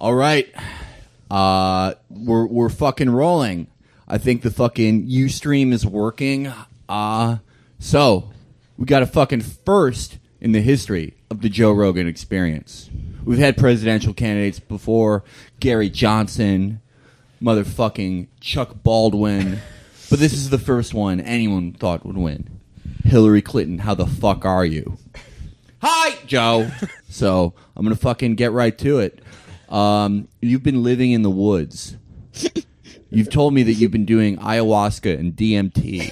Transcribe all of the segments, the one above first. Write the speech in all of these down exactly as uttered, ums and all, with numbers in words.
All right. Uh, we're we're fucking rolling. I think the fucking Ustream is working. Uh, so we got a fucking first in the history of the Joe Rogan Experience. We've had presidential candidates before, Gary Johnson, motherfucking Chuck Baldwin, but this is the first one anyone thought would win. Hillary Clinton, how the fuck are you? Hi, Joe. So I'm gonna fucking get right to it. Um, you've been living in the woods. You've told me that you've been doing ayahuasca and D M T.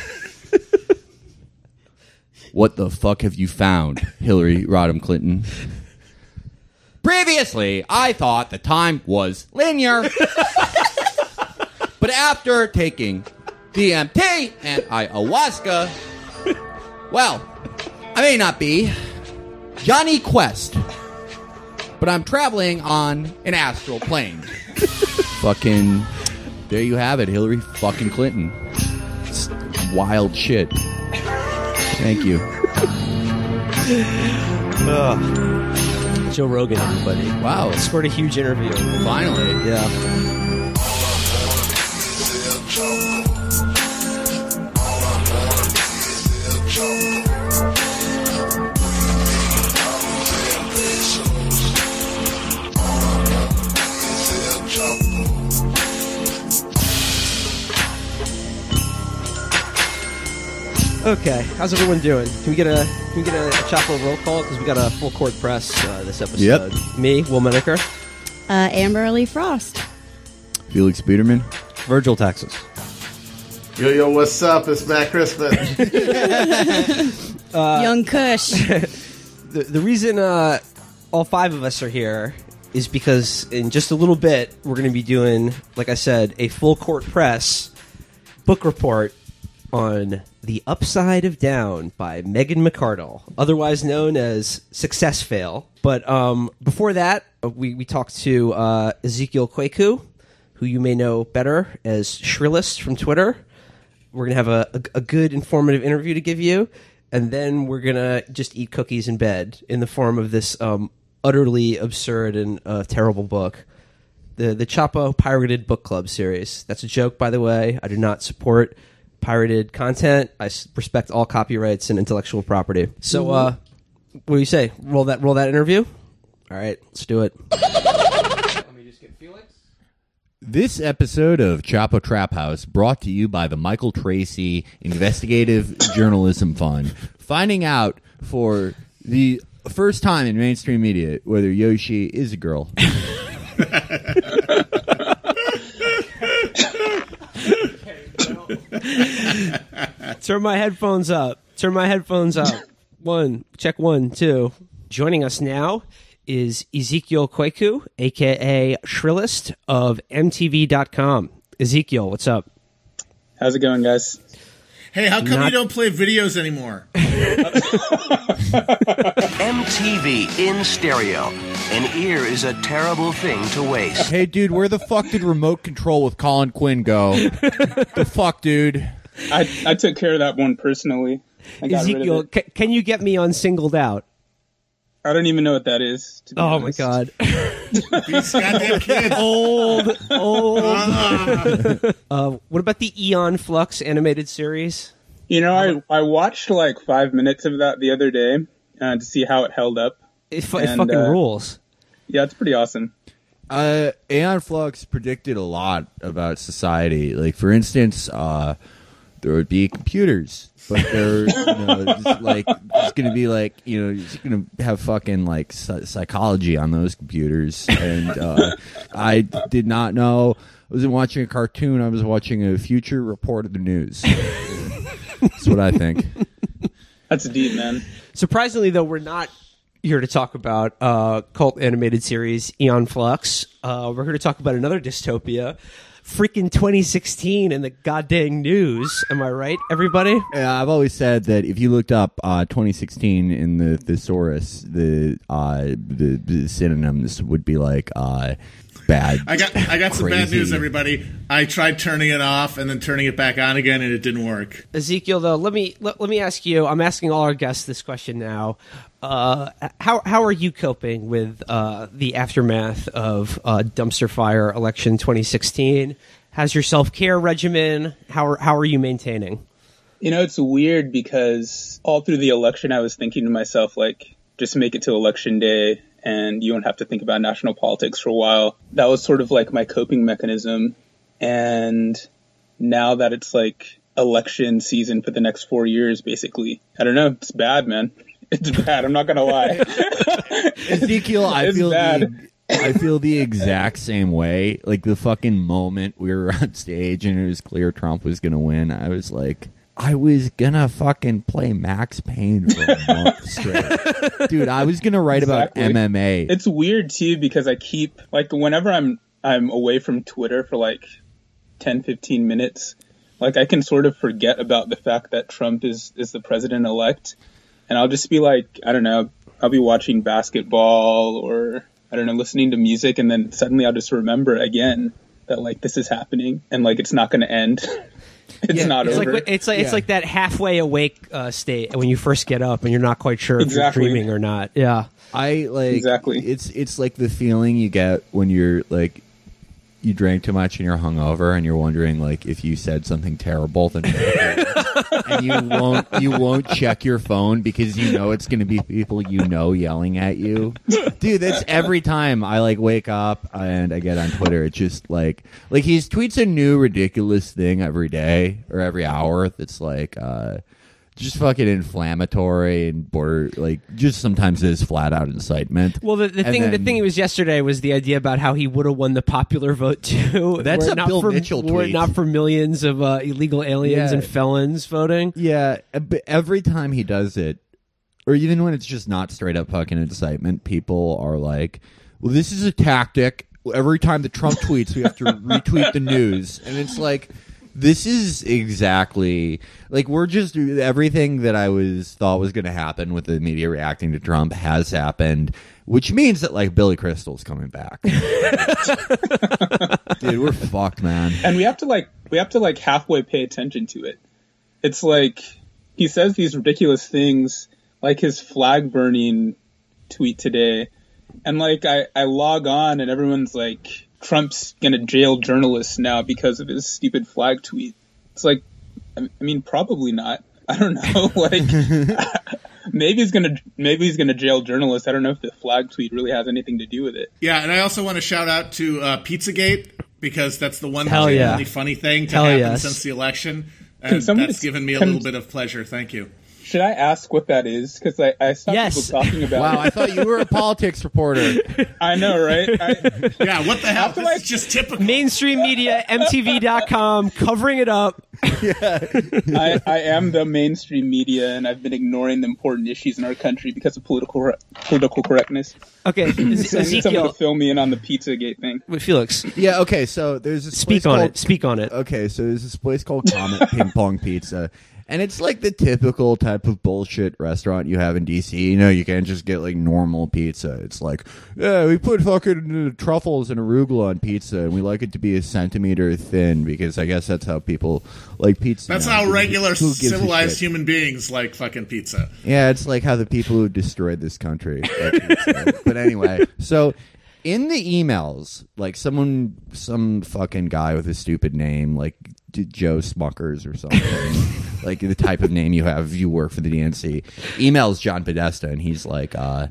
What the fuck have you found, Hillary Rodham Clinton? Previously, I thought the time was linear. But after taking D M T and ayahuasca, well, I may not be Johnny Quest, but I'm traveling on an astral plane. Fucking, there you have it, Hillary fucking Clinton. It's wild shit. Thank you. uh, Joe Rogan, everybody. Wow. Scored a huge interview. Finally. Yeah. Okay, how's everyone doing? Can we get a can we get a, a Chapo roll call because we got a full court press uh, this episode. Yep. Me, Will Menaker, uh, Amber Lee Frost, Felix Biederman, Virgil Texas. Yo yo, what's up? It's Matt Crispin. uh, Young Kush. the the reason uh, all five of us are here is because in just a little bit we're going to be doing, like I said, a full court press book report on The Upside of Down by Megan McArdle, otherwise known as Success Fail. But um, before that, we, we talked to uh, Ezekiel Kweku, who you may know better as Shrillist from Twitter. We're going to have a, a, a good, informative interview to give you, and then we're going to just eat cookies in bed in the form of this um, utterly absurd and uh, terrible book. The, the Chapo Pirated Book Club series. That's a joke, by the way. I do not support pirated content. I respect all copyrights and intellectual property. So, uh, what do you say? Roll that, roll that interview. All right, let's do it. Let me just get Felix. This episode of Chapo Trap House brought to you by the Michael Tracy Investigative Journalism Fund. Finding out for the first time in mainstream media whether Yoshi is a girl. Turn my headphones up. Turn my headphones up. One. Check one, two. Joining us now is Ezekiel Kweku, a k a. Shrillist of M T V dot com. Ezekiel, what's up? How's it going, guys? Hey, how come Not- you don't play videos anymore? M T V in stereo. An ear is a terrible thing to waste. Hey, dude, where the fuck did remote control with Colin Quinn go? The fuck, dude? I, I took care of that one personally. I got Ezekiel, rid of it. ca- can you get me on Singled Out? I don't even know what that is. To be oh, honest. my God. These goddamn kids. Old, old. Uh. uh, what about the Eon Flux animated series? You know, I, I watched like five minutes of that the other day uh, to see how it held up. It, fu- it And, fucking uh, rules. Yeah, it's pretty awesome. Uh, Aeon Flux predicted a lot about society. Like, for instance, uh, there would be computers, but they're you know, just like it's going to be like you know, it's going to have fucking like psy- psychology on those computers. And uh, I did not know. I wasn't watching a cartoon. I was watching a future report of the news. That's what I think. That's deep, man. Surprisingly, though, we're not here to talk about uh, cult animated series Eon Flux. Uh, we're here to talk about another dystopia, freaking twenty sixteen in the goddamn news. Am I right, everybody? Yeah, I've always said that if you looked up uh, twenty sixteen in the thesaurus, the, uh, the the synonyms would be like uh, bad. I got I got some bad crazy. news, everybody. I tried turning it off and then turning it back on again, and it didn't work. Ezekiel, though, let me let, let me ask you. I'm asking all our guests this question now. uh, how how are you coping with uh, the aftermath of uh, dumpster fire election twenty sixteen? How's your self care regimen? How are, how are you maintaining? You know, it's weird because all through the election, I was thinking to myself, like, just make it to election day and you won't have to think about national politics for a while. That was sort of like my coping mechanism. And now that it's like election season for the next four years, basically, I don't know. It's bad, man. It's bad. I'm not going to lie. Ezekiel, I It's feel bad. the, I feel the exact same way. Like the fucking moment we were on stage and it was clear Trump was going to win, I was like, I was gonna fucking play Max Payne for a month straight. Dude, I was gonna write Exactly. about M M A. It's weird too because I keep like whenever I'm I'm away from Twitter for like ten, fifteen minutes, like I can sort of forget about the fact that Trump is is the president elect, and I'll just be like, I don't know, I'll be watching basketball or I don't know, listening to music, and then suddenly I'll just remember again that like this is happening and like it's not going to end. It's Yeah, not It's over. like it's like it's Yeah. like that halfway awake uh, state when you first get up and you're not quite sure if Exactly. you're dreaming or not. Yeah. I like Exactly. It's it's like the feeling you get when you're like you drank too much and you're hungover and you're wondering like if you said something terrible then and you won't you won't check your phone because you know it's going to be people you know yelling at you. Dude, that's every time I like wake up and I get on Twitter. It's just like like he tweets a new ridiculous thing every day or every hour that's like uh just fucking inflammatory and border like just sometimes it is flat out incitement. Well, the, the And thing the then- thing it was yesterday was the idea about how he would have won the popular vote too. That's were it a not Bill for, Mitchell were it tweet. not for millions of uh, illegal aliens Yeah. and felons voting. Yeah, but every time he does it, or even when it's just not straight up fucking incitement, people are like, well, this is a tactic. Every time that Trump tweets, we have to retweet the news. And it's like, this is exactly, like, we're just, everything that I was thought was going to happen with the media reacting to Trump has happened, which means that, like, Billy Crystal's coming back. Dude, we're fucked, man. And we have to like we have to like halfway pay attention to it. It's like he says these ridiculous things, like his flag burning tweet today, and like I, I log on and everyone's like, Trump's gonna jail journalists now because of his stupid flag tweet. It's like, I mean, probably not. I don't know. Like, maybe he's gonna maybe he's gonna jail journalists. I don't know if the flag tweet really has anything to do with it. Yeah, and I also want to shout out to uh, Pizzagate because that's the one Hell yeah. really funny thing to Hell happen yes. since the election. Can And somebody- that's given me a can- little bit of pleasure. Thank you. Should I ask what that is? Because I, I saw Yes. people talking about Wow, it. I thought you were a politics reporter. I know, right? I, Yeah, what the hell? After This I- is just typical. Mainstream media, M T V dot com, covering it up. I, I am the mainstream media, and I've been ignoring the important issues in our country because of political political correctness. Okay, Ez- So I need someone Ezekiel, to fill me in on the Pizzagate thing. wait, Felix, Yeah, okay, so there's this speak place on called, it. Speak on it. Okay, so there's this place called Comet Ping Pong Pizza. And it's like the typical type of bullshit restaurant you have in D C. You know, you can't just get like normal pizza. It's like, yeah, we put fucking uh, truffles and arugula on pizza, and we like it to be a centimeter thin because I guess that's how people like pizza. That's now. how Who- regular who gives a civilized shit? human beings like fucking pizza. Yeah, it's like how the people who destroyed this country like pizza. But anyway, so in the emails, like someone, some fucking guy with a stupid name, like D- Joe Smuckers or something, like the type of name you have if you work for the D N C, emails John Podesta, and he's like, uh,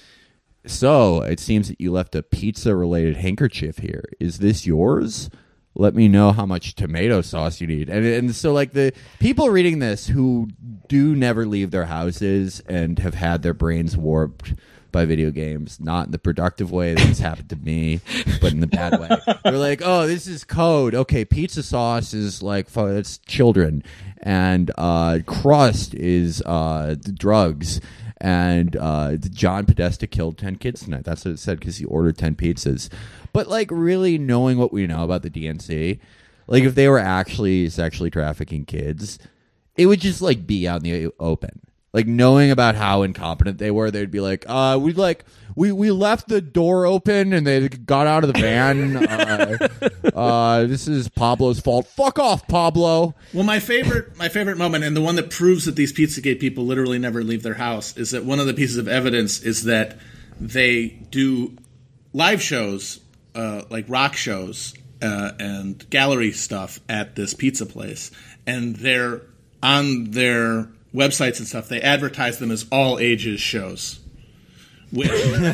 so it seems that you left a pizza-related handkerchief here. Is this yours? Let me know how much tomato sauce you need. And and so like the people reading this who do never leave their houses and have had their brains warped by video games, not in the productive way that has happened to me, but in the bad way. They're like, oh, this is code. Okay, pizza sauce is like, fu- it's children. And uh, crust is uh, drugs. And uh, John Podesta killed ten kids tonight. That's what it said because he ordered ten pizzas. But like really knowing what we know about the D N C, like if they were actually sexually trafficking kids, it would just like be out in the open. like knowing about how incompetent they were, they'd be like, uh, we like we we left the door open and they got out of the van. uh, uh, this is Pablo's fault. Fuck off, Pablo. Well, my favorite, my favorite moment, and the one that proves that these Pizzagate people literally never leave their house, is that one of the pieces of evidence is that they do live shows, uh, like rock shows uh, and gallery stuff at this pizza place, and they're on their websites and stuff. They advertise them as all ages shows. Which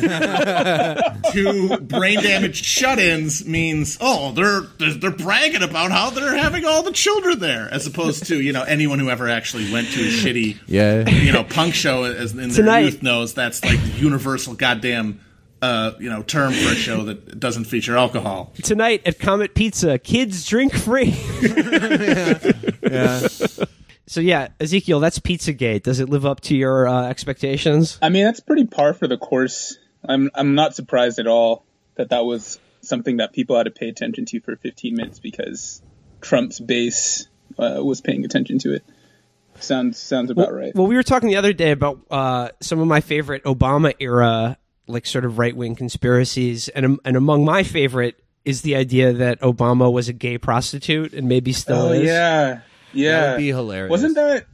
to brain damaged shut-ins means, oh, they're, they're they're bragging about how they're having all the children there, as opposed to, you know, anyone who ever actually went to a shitty, Yeah. you know, punk show as in their Tonight- youth knows that's like the universal goddamn, uh, you know, term for a show that doesn't feature alcohol. Tonight at Comet Pizza, kids drink free. Yeah. So yeah, Ezekiel, that's Pizzagate. Does it live up to your uh, expectations? I mean, that's pretty par for the course. I'm I'm not surprised at all that that was something that people had to pay attention to for fifteen minutes because Trump's base uh, was paying attention to it. Sounds sounds about well, right. Well, we were talking the other day about uh, some of my favorite Obama era, like sort of right wing conspiracies, and and among my favorite is the idea that Obama was a gay prostitute and maybe still Oh is. yeah, yeah. That would be hilarious. Wasn't that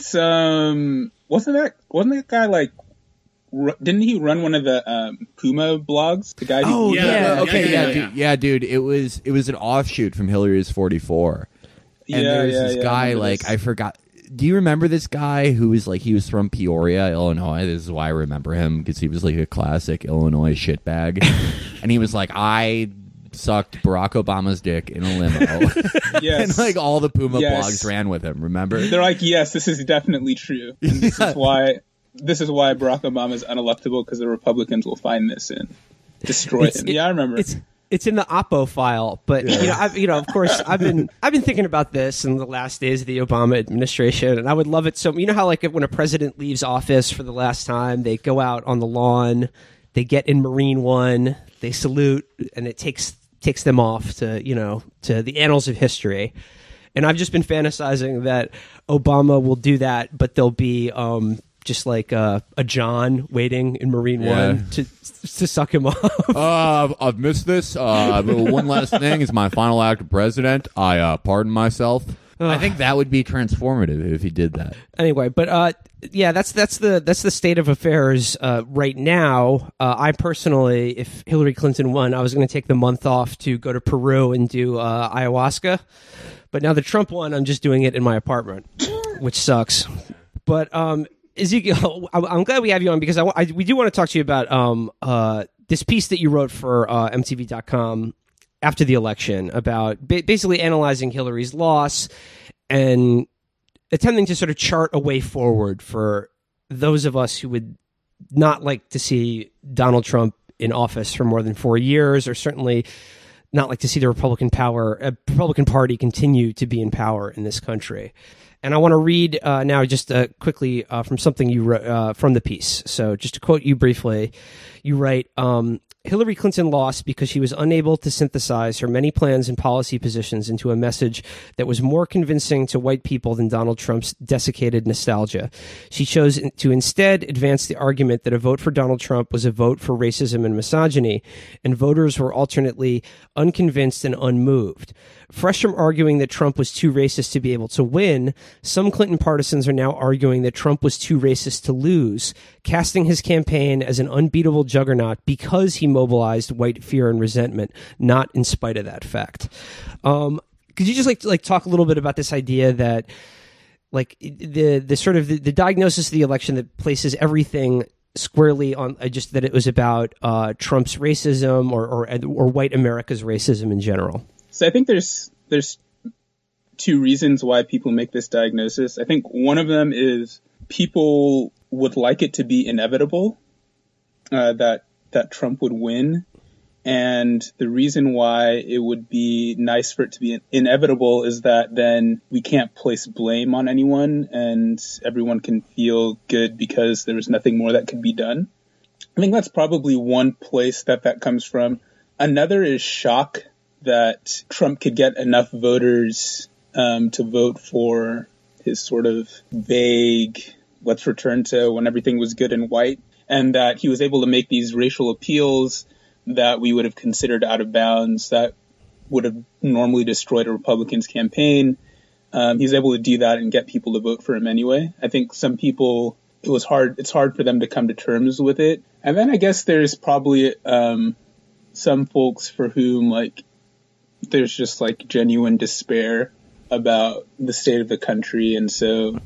some? Wasn't that? Wasn't that guy like? Ru- didn't he run one of the um, Puma blogs? The guy. Oh, who, yeah. yeah, Okay, yeah, yeah, dude, yeah, dude. It was it was an offshoot from Hillary's forty-four, and Yeah, there's yeah, this yeah, I guy remember like this. I forgot. Do you remember this guy who was like he was from Peoria, Illinois? This is why I remember him because he was like a classic Illinois shitbag, and he was like I sucked Barack Obama's dick in a limo, Yes. and like all the Puma Yes. blogs ran with him. Remember? They're like, yes, this is definitely true. And this Yeah. is why. This is why Barack Obama is unelectable because the Republicans will find this and destroy It's- him. it- yeah, I remember. It's it's in the Oppo file, but you know, I, you know, of course, I've been I've been thinking about this in the last days of the Obama administration, and I would love it so. You know how like when a president leaves office for the last time, they go out on the lawn, they get in Marine One, they salute, and it takes takes them off to you know to the annals of history. And I've just been fantasizing that Obama will do that, but there'll be um, just like uh, a John waiting in Marine Yeah. One to to suck him off. Uh, I've missed this. Uh, but one last thing is my final act of president. I uh, pardon myself. I think that would be transformative if he did that. Anyway, but uh, yeah, that's that's the that's the state of affairs uh, right now. Uh, I personally, if Hillary Clinton won, I was going to take the month off to go to Peru and do uh, ayahuasca. But now the Trump one, I'm just doing it in my apartment, which sucks. But um, Ezekiel, I- I'm glad we have you on because I, I we do want to talk to you about um uh this piece that you wrote for uh, M T V dot com after the election about ba- basically analyzing Hillary's loss and attempting to sort of chart a way forward for those of us who would not like to see Donald Trump in office for more than four years, or certainly not like to see the Republican power, uh, Republican Party continue to be in power in this country. And I want to read uh, now just uh, quickly uh, from something you wrote uh, from the piece. So just to quote you briefly, you write, um, Hillary Clinton lost because she was unable to synthesize her many plans and policy positions into a message that was more convincing to white people than Donald Trump's desiccated nostalgia. She chose to instead advance the argument that a vote for Donald Trump was a vote for racism and misogyny, and voters were alternately unconvinced and unmoved. Fresh from arguing that Trump was too racist to be able to win, some Clinton partisans are now arguing that Trump was too racist to lose, casting his campaign as an unbeatable juggernaut because he mobilized white fear and resentment, not in spite of that fact. Um, could you just like like talk a little bit about this idea that like the the sort of the, the diagnosis of the election that places everything squarely on uh, just that it was about uh, Trump's racism or, or or white America's racism in general? So I think there's there's two reasons why people make this diagnosis. I think one of them is people would like it to be inevitable uh, that that Trump would win, and the reason why it would be nice for it to be inevitable is that then we can't place blame on anyone, and everyone can feel good because there was nothing more that could be done. I think that's probably one place that that comes from. Another is shock that Trump could get enough voters um, to vote for his sort of vague, let's return to when everything was good and white, and that he was able to make these racial appeals that we would have considered out of bounds, that would have normally destroyed a Republican's campaign. Um, he's able to do that and get people to vote for him anyway. I think some people, it was hard, it's hard for them to come to terms with it. And then I guess there's probably um, some folks for whom, like, there's just, like, genuine despair about the state of the country. And so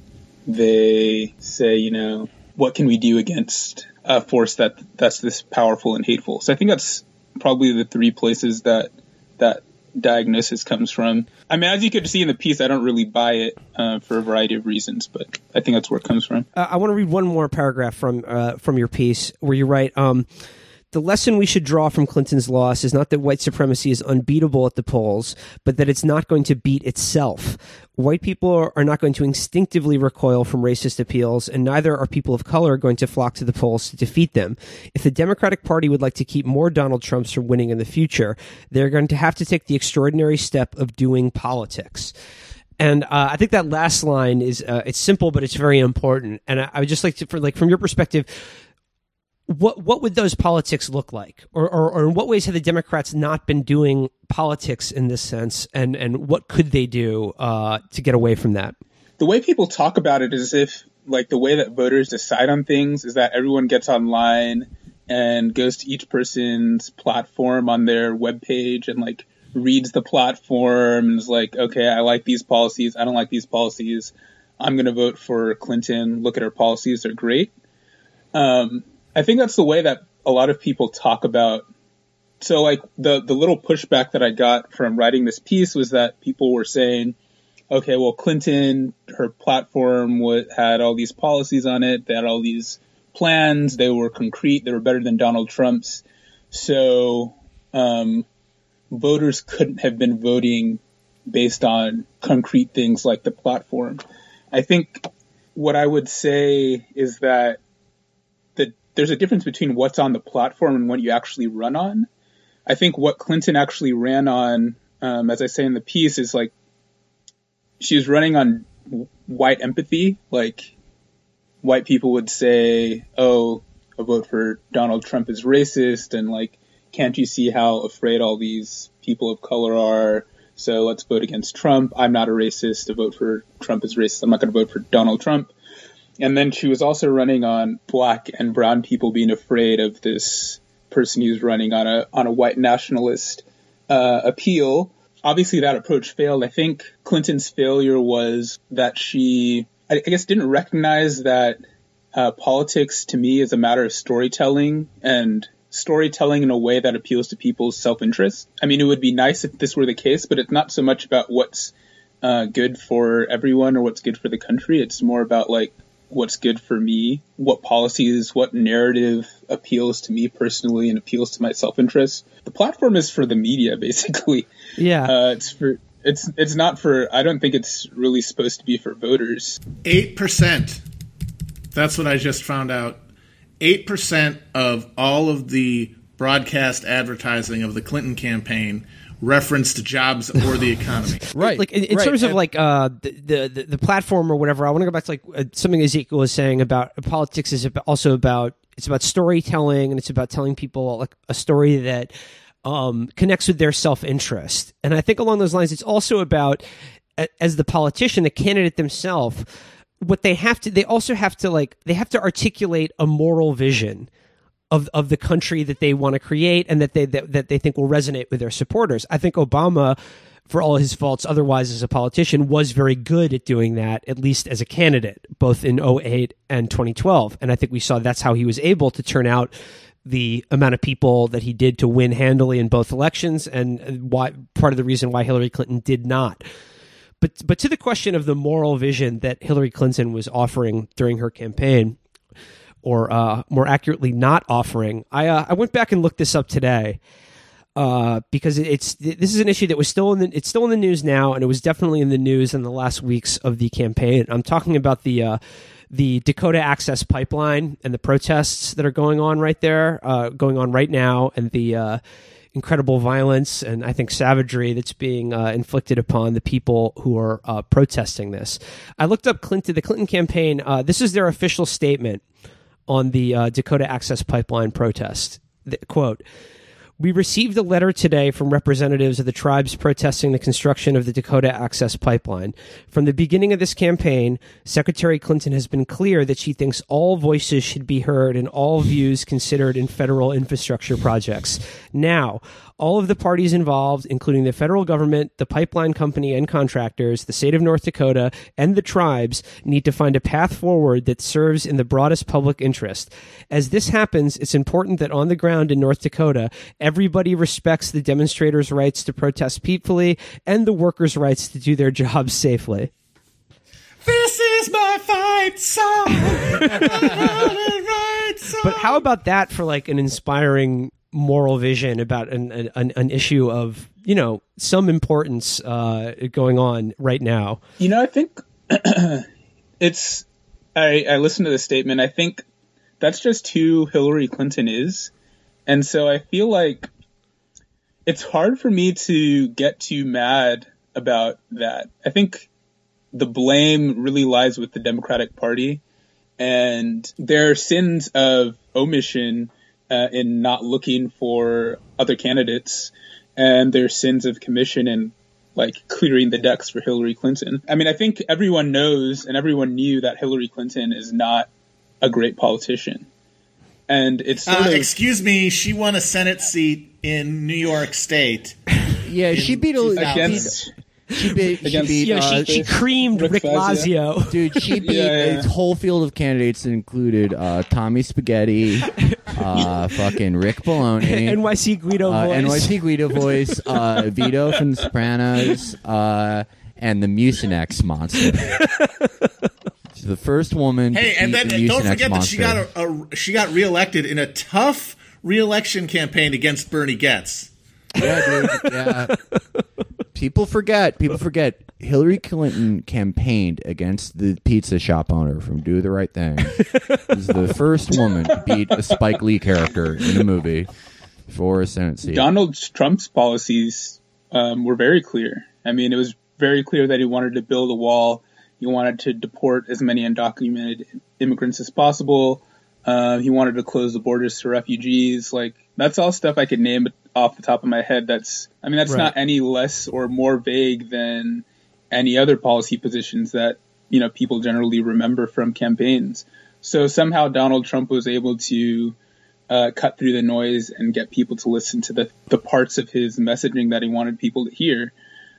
they say, you know, what can we do against a force that that's this powerful and hateful? So I think that's probably the three places that that diagnosis comes from. I mean, as you could see in the piece, I don't really buy it uh, for a variety of reasons, but I think that's where it comes from. Uh, I want to read one more paragraph from uh, from your piece where you write, um, the lesson we should draw from Clinton's loss is not that white supremacy is unbeatable at the polls, but that it's not going to beat itself. White people are, are not going to instinctively recoil from racist appeals, and neither are people of color going to flock to the polls to defeat them. If the Democratic Party would like to keep more Donald Trumps from winning in the future, they're going to have to take the extraordinary step of doing politics. And uh, I think that last line is uh, it's simple, but it's very important. And I, I would just like to, for like from your perspective, What what would those politics look like? Or, or or in what ways have the Democrats not been doing politics in this sense? And, and what could they do uh, to get away from that? The way people talk about it is as if, like, the way that voters decide on things is that everyone gets online and goes to each person's platform on their webpage and, like, reads the platform and is like, okay, I like these policies. I don't like these policies. I'm going to vote for Clinton. Look at her policies. They're great. Um, I think that's the way that a lot of people talk about. So, like, the, the little pushback that I got from writing this piece was that people were saying, okay, well, Clinton, her platform w- had all these policies on it. They had all these plans. They were concrete. They were better than Donald Trump's. So um, voters couldn't have been voting based on concrete things like the platform. I think what I would say is that there's a difference between what's on the platform and what you actually run on. I think what Clinton actually ran on, um, as I say in the piece, is like she was running on white empathy. Like, white people would say, oh, a vote for Donald Trump is racist. And, like, can't you see how afraid all these people of color are? So let's vote against Trump. I'm not a racist. A vote for Trump is racist. I'm not going to vote for Donald Trump. And then she was also running on black and brown people being afraid of this person who's running on a on a white nationalist uh, appeal. Obviously, that approach failed. I think Clinton's failure was that she, I guess, didn't recognize that uh, politics, to me, is a matter of storytelling, and storytelling in a way that appeals to people's self-interest. I mean, it would be nice if this were the case, but it's not so much about what's uh, good for everyone or what's good for the country. It's more about, like, what's good for me, what policies, what narrative appeals to me personally and appeals to my self-interest. The platform is for the media, basically. Yeah. Uh, it's for it's it's not for, I don't think it's really supposed to be for voters. eight percent. That's what I just found out. eight percent of all of the broadcast advertising of the Clinton campaign reference to jobs or the economy. Right. Like in, in right. terms of and, like uh, the, the the platform or whatever, I want to go back to like uh, something Ezekiel was saying about uh, politics is about, also about it's about storytelling, and it's about telling people like a story that um, connects with their self-interest. And I think along those lines, it's also about as the politician, the candidate themselves, what they have to they also have to like they have to articulate a moral vision of of the country that they want to create and that they that, that they think will resonate with their supporters. I think Obama, for all his faults otherwise as a politician, was very good at doing that, at least as a candidate, both in oh eight and twenty twelve. And I think we saw that's how he was able to turn out the amount of people that he did to win handily in both elections, and why part of the reason why Hillary Clinton did not. But but to the question of the moral vision that Hillary Clinton was offering during her campaign, or uh, more accurately, not offering. I uh, I went back and looked this up today uh, because it's this is an issue that was still in the it's still in the news now, and it was definitely in the news in the last weeks of the campaign. I'm talking about the uh, the Dakota Access Pipeline and the protests that are going on right there, uh, going on right now, and the uh, incredible violence and I think savagery that's being uh, inflicted upon the people who are uh, protesting this. I looked up Clinton, the Clinton campaign. Uh, this is their official statement on the uh, Dakota Access Pipeline protest. The, quote, "We received a letter today from representatives of the tribes protesting the construction of the Dakota Access Pipeline. From the beginning of this campaign, Secretary Clinton has been clear that she thinks all voices should be heard and all views considered in federal infrastructure projects. Now, all of the parties involved, including the federal government, the pipeline company and contractors, the state of North Dakota, and the tribes, need to find a path forward that serves in the broadest public interest. As this happens, it's important that on the ground in North Dakota, everybody respects the demonstrators' rights to protest peacefully and the workers' rights to do their jobs safely." This is my fight song. Right song. But how about that for like an inspiring moral vision about an, an, an issue of, you know, some importance uh, going on right now? You know, I think it's, I, I listened to the statement. I think that's just who Hillary Clinton is. And so I feel like it's hard for me to get too mad about that. I think the blame really lies with the Democratic Party and their sins of omission uh, in not looking for other candidates and their sins of commission and like clearing the decks for Hillary Clinton. I mean, I think everyone knows and everyone knew that Hillary Clinton is not a great politician. And it's sort uh, of, excuse me, she won a Senate seat in New York State. Yeah, she beat a against, She beat. She Against- beat. Yeah, uh, she, she creamed Rick, Rick Lazio. Fazio. Dude, she beat Yeah, yeah. a whole field of candidates that included uh, Tommy Spaghetti, uh, fucking Rick Bologna, N Y C Guido uh, voice. N Y C Guido voice, uh, Vito from The Sopranos, uh, and the Mucinex monster. She's the first woman. Hey, to and beat then the and don't Mucinex forget that she got monster. a, a she got reelected in a tough reelection campaign against Bernie Getz. Yeah, dude. Yeah. People forget. People forget. Hillary Clinton campaigned against the pizza shop owner from Do the Right Thing. She's the first woman to beat a Spike Lee character in a movie for a Senate seat. Donald Trump's policies um, were very clear. I mean, it was very clear that he wanted to build a wall. He wanted to deport as many undocumented immigrants as possible. Uh, he wanted to close the borders to refugees. Like, that's all stuff I could name off the top of my head. That's, I mean, that's Right. not any less or more vague than any other policy positions that, you know, people generally remember from campaigns. So somehow Donald Trump was able to uh, cut through the noise and get people to listen to the, the parts of his messaging that he wanted people to hear.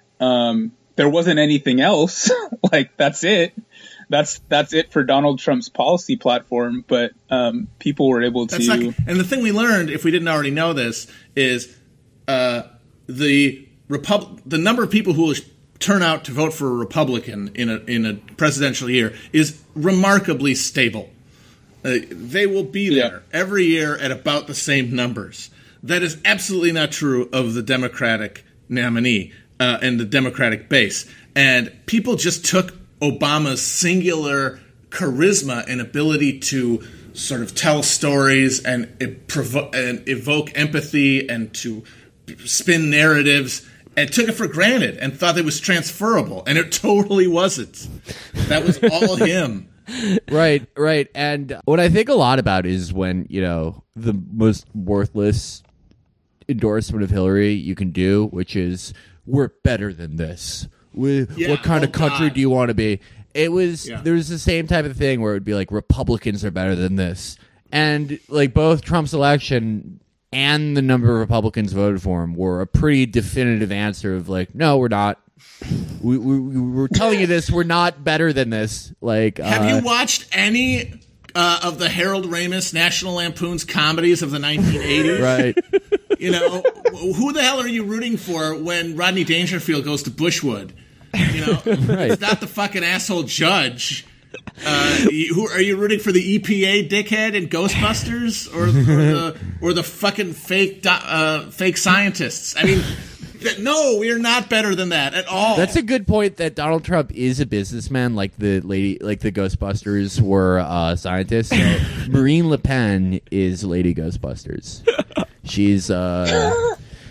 Um, there wasn't anything else. Like, that's it. That's that's it for Donald Trump's policy platform. But um, people were able to. That's not, and the thing we learned, if we didn't already know this, is uh, the Repub- the number of people who will turn out to vote for a Republican in a in a presidential year is remarkably stable. Uh, they will be there Yeah. every year at about the same numbers. That is absolutely not true of the Democratic nominee uh, and the Democratic base. And people just took Obama's singular charisma and ability to sort of tell stories and, it provo- and evoke empathy and to spin narratives and took it for granted and thought it was transferable. And it totally wasn't. That was all him. Right, right. And what I think a lot about is when, you know, the most worthless endorsement of Hillary you can do, which is, we're better than this. We, Yeah, what kind oh of country God. do you want to be? It was, Yeah. there was the same type of thing where it would be like, Republicans are better than this. And like both Trump's election and the number of Republicans voted for him were a pretty definitive answer of like, no, we're not. We, we, we're telling you this. We're not better than this. Like, Have uh, you watched any uh, of the Harold Ramis National Lampoon's comedies of the nineteen eighties? right? You know, who the hell are you rooting for when Rodney Dangerfield goes to Bushwood? You know, Right. it's not the fucking asshole judge. Uh, you, who are you rooting for? The E P A dickhead in Ghostbusters, or, or the or the fucking fake do, uh, fake scientists? I mean, th- no, we are not better than that at all. That's a good point. That Donald Trump is a businessman, like the lady, like the Ghostbusters were uh, scientists. So Marine Le Pen is Lady Ghostbusters. She's uh,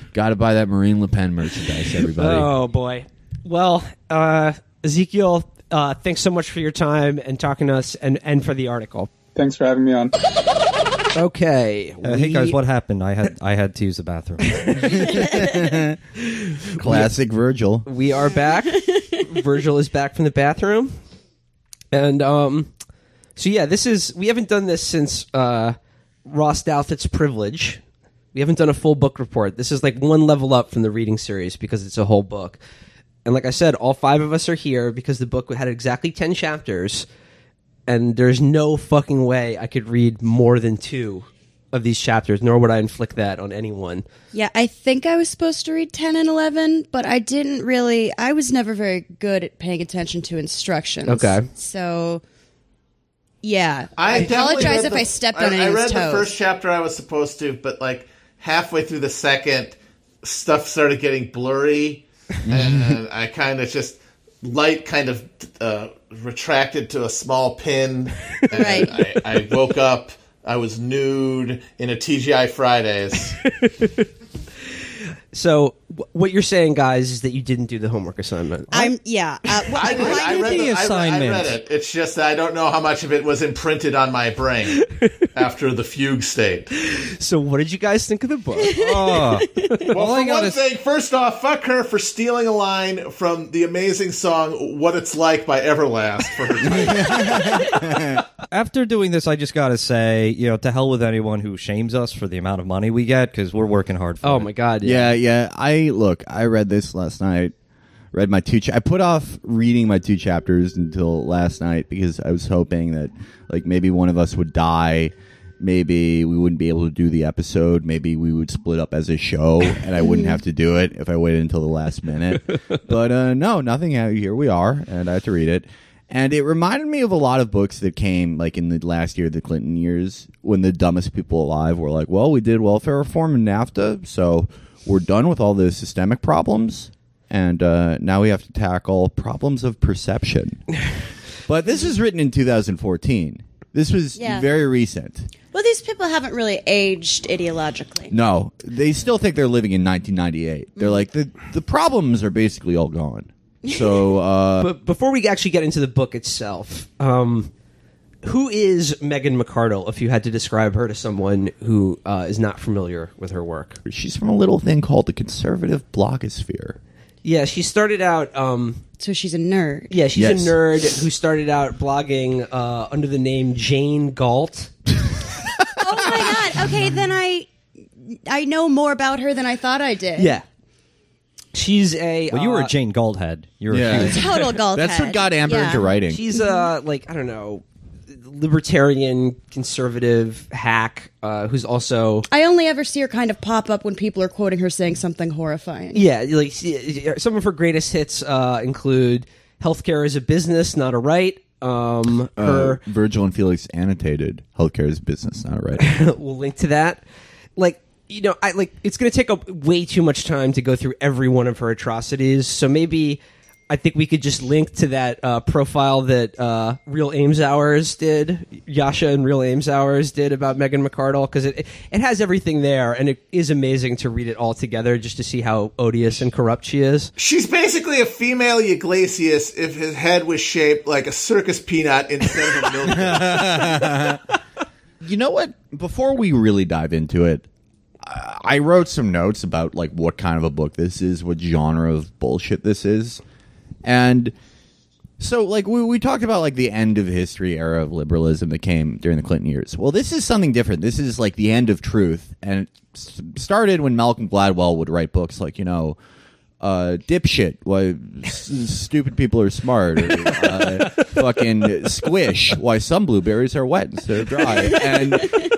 Got to buy that Marine Le Pen merchandise, everybody. Oh boy. Well, uh, Ezekiel, uh, thanks so much for your time and talking to us, and, and for the article. Thanks for having me on. Okay. Uh, hey guys, what happened? I had I had to use the bathroom. Classic Virgil. We are back. Virgil is back from the bathroom. And um, so, yeah, this is, we haven't done this since uh, Ross Douthat's Privilege. We haven't done a full book report. This is like one level up from the reading series because it's a whole book. And like I said, all five of us are here because the book had exactly ten chapters. And there's no fucking way I could read more than two of these chapters, nor would I inflict that on anyone. Yeah, I think I was supposed to read ten and eleven, but I didn't really. I was never very good at paying attention to instructions. Okay. So, yeah. I, I definitely apologize read if the- I stepped I, on I anyone's read toes. the first chapter I was supposed to, but like halfway through the second, stuff started getting blurry, and I kind of just light kind of uh, retracted to a small pin, and Right. I, I woke up. I was nude in a T G I Fridays. So, w- what you're saying, guys, is that you didn't do the homework assignment. I'm yeah. Uh, well, I, I, did, I, read the the, I, read, I assignment. read it. It's just that I don't know how much of it was imprinted on my brain after the fugue state. So, what did you guys think of the book? Oh, Well, all I for got one is thing, first off, fuck her for stealing a line from the amazing song "What It's Like" by Everlast for her title. after doing this, I just got to say, you know, to hell with anyone who shames us for the amount of money we get because we're working hard for Oh it. my god! Yeah, yeah. I look. I read this last night. Read my two. Cha- I put off reading my two chapters until last night because I was hoping that, like, maybe one of us would die. Maybe we wouldn't be able to do the episode. Maybe we would split up as a show, and I wouldn't have to do it if I waited until the last minute. But uh, no, nothing. Here we are, and I have to read it. And it reminded me of a lot of books that came, like, in the last year of the Clinton years, when the dumbest people alive were like, well, we did welfare reform in NAFTA, so we're done with all the systemic problems, and uh, now we have to tackle problems of perception. But this was written in two thousand fourteen. This was Yeah. very recent. well, these people haven't really aged ideologically. No, they still think they're living in nineteen ninety-eight. They're like, the, the problems are basically all gone. So, uh... But before we actually get into the book itself, um, who is Megan McArdle? If you had to describe her to someone who uh, is not familiar with her work, she's from a little thing called the conservative blogosphere. yeah, she started out. Um, So she's a nerd. yeah, she's Yes. a nerd who started out blogging uh, under the name Jane Galt. Oh my god. Okay, then I I know more about her than I thought I did. Yeah, she's a. Well, you were uh, a Jane Goldhead. You were Yeah. a huge- Total gold. That's head. what got Amber Yeah. into writing. She's a like I don't know, libertarian conservative hack uh, who's also. I only ever see her kind of pop up when people are quoting her saying something horrifying. Yeah, like she- some of her greatest hits uh, include "Healthcare is a business, not a right." Um, Uh, her, Virgil and Felix annotated healthcare is business, not right. we'll link to that. Like you know, I like it's going to take up way too much time to go through every one of her atrocities. So maybe I think we could just link to that uh, profile that uh, Real Ames Hours did, Yasha and Real Ames Hours did about Megan McArdle, because it it has everything there, and it is amazing to read it all together just to see how odious and corrupt she is. She's basically a female Iglesias if his head was shaped like a circus peanut instead of a milk crate. You know what? Before we really dive into it, I I wrote some notes about like what kind of a book this is, what genre of bullshit this is. And so, like, we, we talked about, like, the end of history era of liberalism that came during the Clinton years. Well, this is something different. This is, like, the end of truth. And it s- started when Malcolm Gladwell would write books like, you know, uh, Dipshit, why s- stupid people are smart. Or, uh, fucking Squish, why some blueberries are wet instead of dry. And...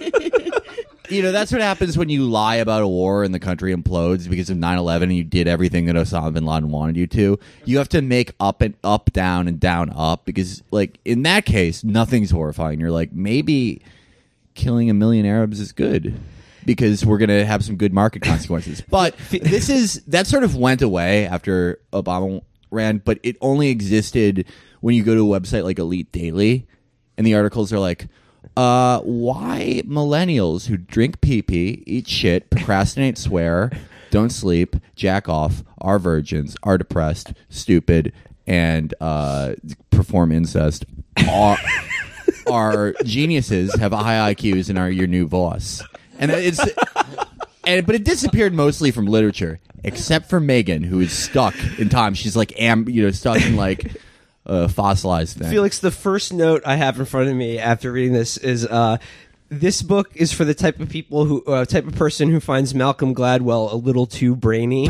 You know, that's what happens when you lie about a war and the country implodes because of nine eleven and you did everything that Osama bin Laden wanted you to. You have to make up and up, down, and down, up because, like, in that case, nothing's horrifying. You're like, maybe killing a million Arabs is good because we're going to have some good market consequences. But this is, that sort of went away after Obama ran, but it only existed when you go to a website like Elite Daily and the articles are like, Uh, why millennials who drink pee-pee, eat shit, procrastinate, swear, don't sleep, jack off, are virgins, are depressed, stupid, and uh, perform incest. Are, are geniuses, have high I Qs, and are your new boss. And it's, and but it disappeared mostly from literature, except for Megan, who is stuck in time. She's like, am you know, stuck in like a fossilized thing. Felix, the first note I have in front of me after reading this is. Uh, This book is for the type of people who, uh, type of person who finds Malcolm Gladwell a little too brainy.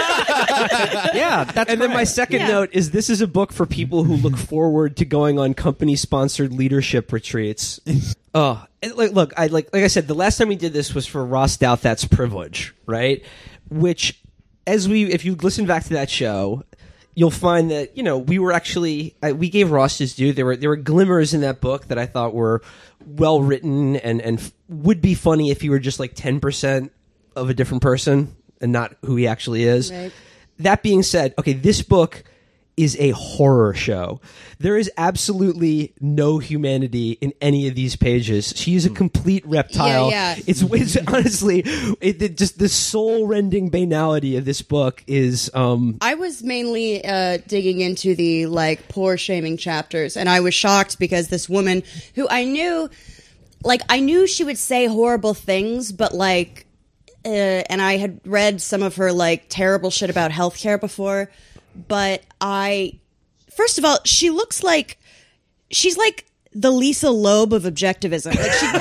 Yeah, that's And then my correct. second Yeah. note is this is a book for people who look forward to going on company-sponsored leadership retreats. Oh, and, like, look, I like like I said, the last time we did this was for Ross Doubt That's Privilege, right? Which, as we, if you listen back to that show, you'll find that you know we were actually I, we gave Ross his due. There were there were glimmers in that book that I thought were well written and and f- would be funny if he were just like ten percent of a different person and not who he actually is. Right. That being said, okay, this book is a horror show. There is absolutely no humanity in any of these pages. She is a complete reptile. Yeah, yeah. It's, it's honestly, it, it just the soul-rending banality of this book is. Um, I was mainly uh, digging into the like poor shaming chapters, and I was shocked because this woman who I knew, like I knew she would say horrible things, but like, uh, and I had read some of her like terrible shit about healthcare before, but I, first of all, she looks like she's like the Lisa Loeb of objectivism. Like she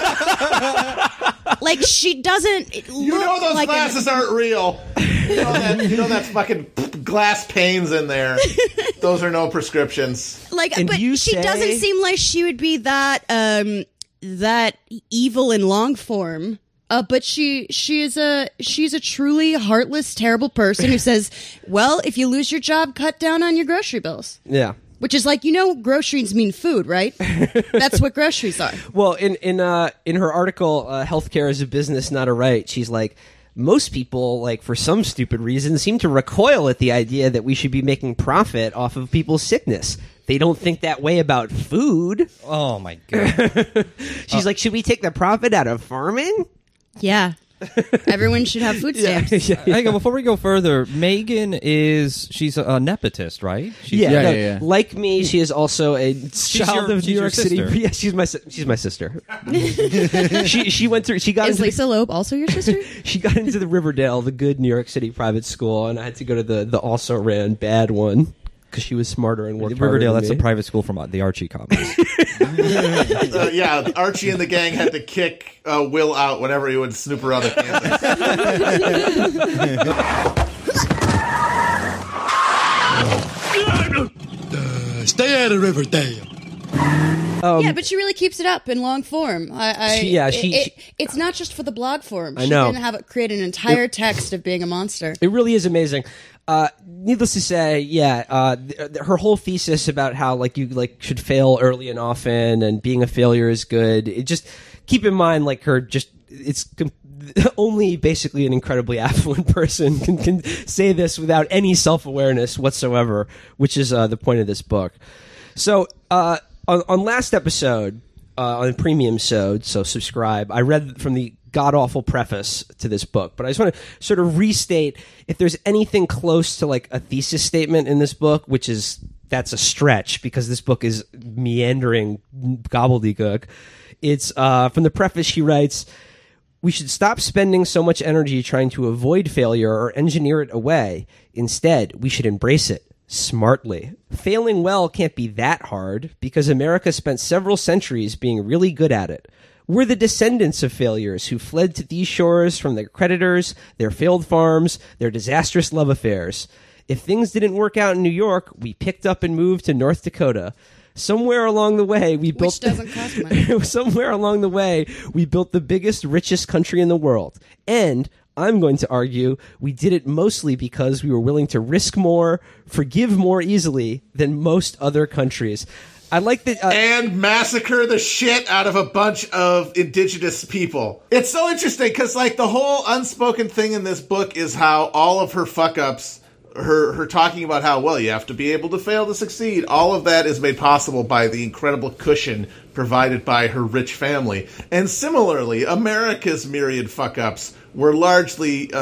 doesn't, like she doesn't. Look You know those like glasses an, aren't real. You know that. You know that's fucking glass panes in there. Those are no prescriptions. Like, And but you she say- doesn't seem like she would be that um that evil in long form. Uh, but she she is a she's a truly heartless, terrible person who says, "Well, if you lose your job, cut down on your grocery bills." yeah. Which is like, you know, groceries mean food, right? That's what groceries are. Well, in in uh, in her article, uh, "Healthcare is a Business, Not a Right," she's like, most people, like for some stupid reason, seem to recoil at the idea that we should be making profit off of people's sickness. They don't think that way about food. Oh my god. She's like, should we take the profit out of farming? Yeah. Everyone should have food stamps. Hang on, before we go further, Megan is she's a, a nepotist, right? She's, Yeah, Yeah, no, yeah, yeah. like me, she is also a child your- of she's New your York City. sister. Yeah, she's my si- she's my sister. she she went through. She got Is into Lisa Loeb also your sister? the, she got into the Riverdale, the good New York City private school, and I had to go to the the also ran bad one because she was smarter and worked harder Riverdale. than That's me. the private school from uh, the Archie comics. Uh, yeah, Archie and the gang had to kick uh, Will out whenever he would snoop around the campus. Uh, stay out of Riverdale. yeah, but she really keeps it up in long form. I, I She- yeah, it- she- it- she- it's not just for the blog form. I She know. didn't have it create an entire text of being a monster. It really is amazing. Uh, needless to say, yeah, uh, th- th- her whole thesis about how like you like should fail early and often, and being a failure is good. It just keep in mind like her just it's com- only basically an incredibly affluent person can, can say this without any self awareness whatsoever, which is uh, the point of this book. So uh, on, on last episode, uh, on the premium sode, so subscribe. I read from the god awful preface to this book, but I just want to sort of restate if there's anything close to like a thesis statement in this book, which is that's a stretch because this book is meandering gobbledygook. It's uh, from the preface. She writes, "We should stop spending so much energy trying to avoid failure or engineer it away. Instead, we should embrace it smartly. Failing well can't be that hard because America spent several centuries being really good at it. We're the descendants of failures who fled to these shores from their creditors, their failed farms, their disastrous love affairs. If things didn't work out in New York, we picked up and moved to North Dakota. Somewhere along the way, we built Which doesn't cost money. somewhere along the way, we built the biggest, richest country in the world. And I'm going to argue we did it mostly because we were willing to risk more, forgive more easily than most other countries." I like that. Uh, And massacre the shit out of a bunch of indigenous people. It's so interesting because, like, the whole unspoken thing in this book is how all of her fuck ups, her her talking about how, well, you have to be able to fail to succeed, all of that is made possible by the incredible cushion provided by her rich family. And similarly, America's myriad fuck ups were largely uh,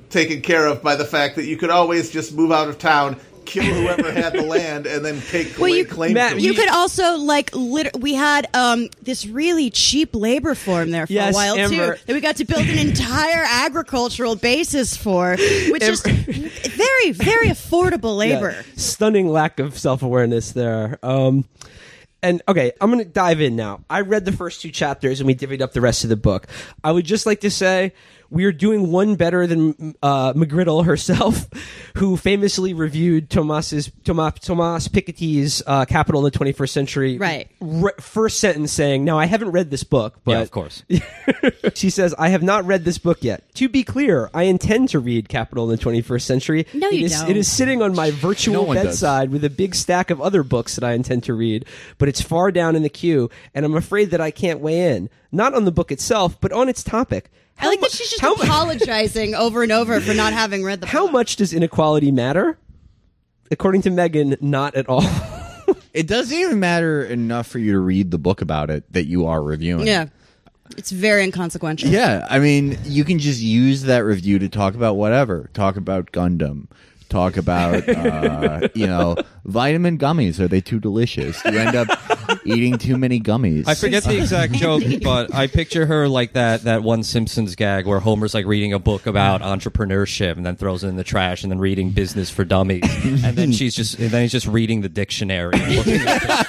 taken care of by the fact that you could always just move out of town, kill whoever had the land, and then take Well, lay you- claim Matt, to it. You could also like lit- we had um this really cheap labor form there for Yes, a while Amber. too that we got to build an entire agricultural basis for, which is very very affordable labor. Yeah, stunning lack of self-awareness there. Um, and okay, I'm going to dive in now. I read the first two chapters and we divvied up the rest of the book. I would just like to say we are doing one better than uh, McGriddle herself, who famously reviewed Thomas's Thomas Thomas Piketty's uh, Capital in the twenty-first Century. Right. R- first sentence saying, "Now I haven't read this book, but Yeah, of course. she says, I have not read this book yet. To be clear, I intend to read Capital in the twenty-first Century. No, It you is- don't. It is sitting on my No virtual one does. bedside with a big stack of other books that I intend to read, but it's far down in the queue, and I'm afraid that I can't weigh in. Not on the book itself, but on its topic. I like mu- that she's just how, mu- apologizing over and over for not having read the how book. much does inequality matter? According to Megan, not at all. It doesn't even matter enough for you to read the book about it that you are reviewing. Yeah. It's very inconsequential. Yeah, I mean, you can just use that review to talk about whatever. Talk about Gundam. Talk about, uh, you know, vitamin gummies. Are they too delicious? You end up eating too many gummies. I forget the exact joke, but I picture her like that that one Simpsons gag where Homer's like reading a book about entrepreneurship and then throws it in the trash and then reading Business for Dummies, and then she's just and then he's just reading the dictionary. And looking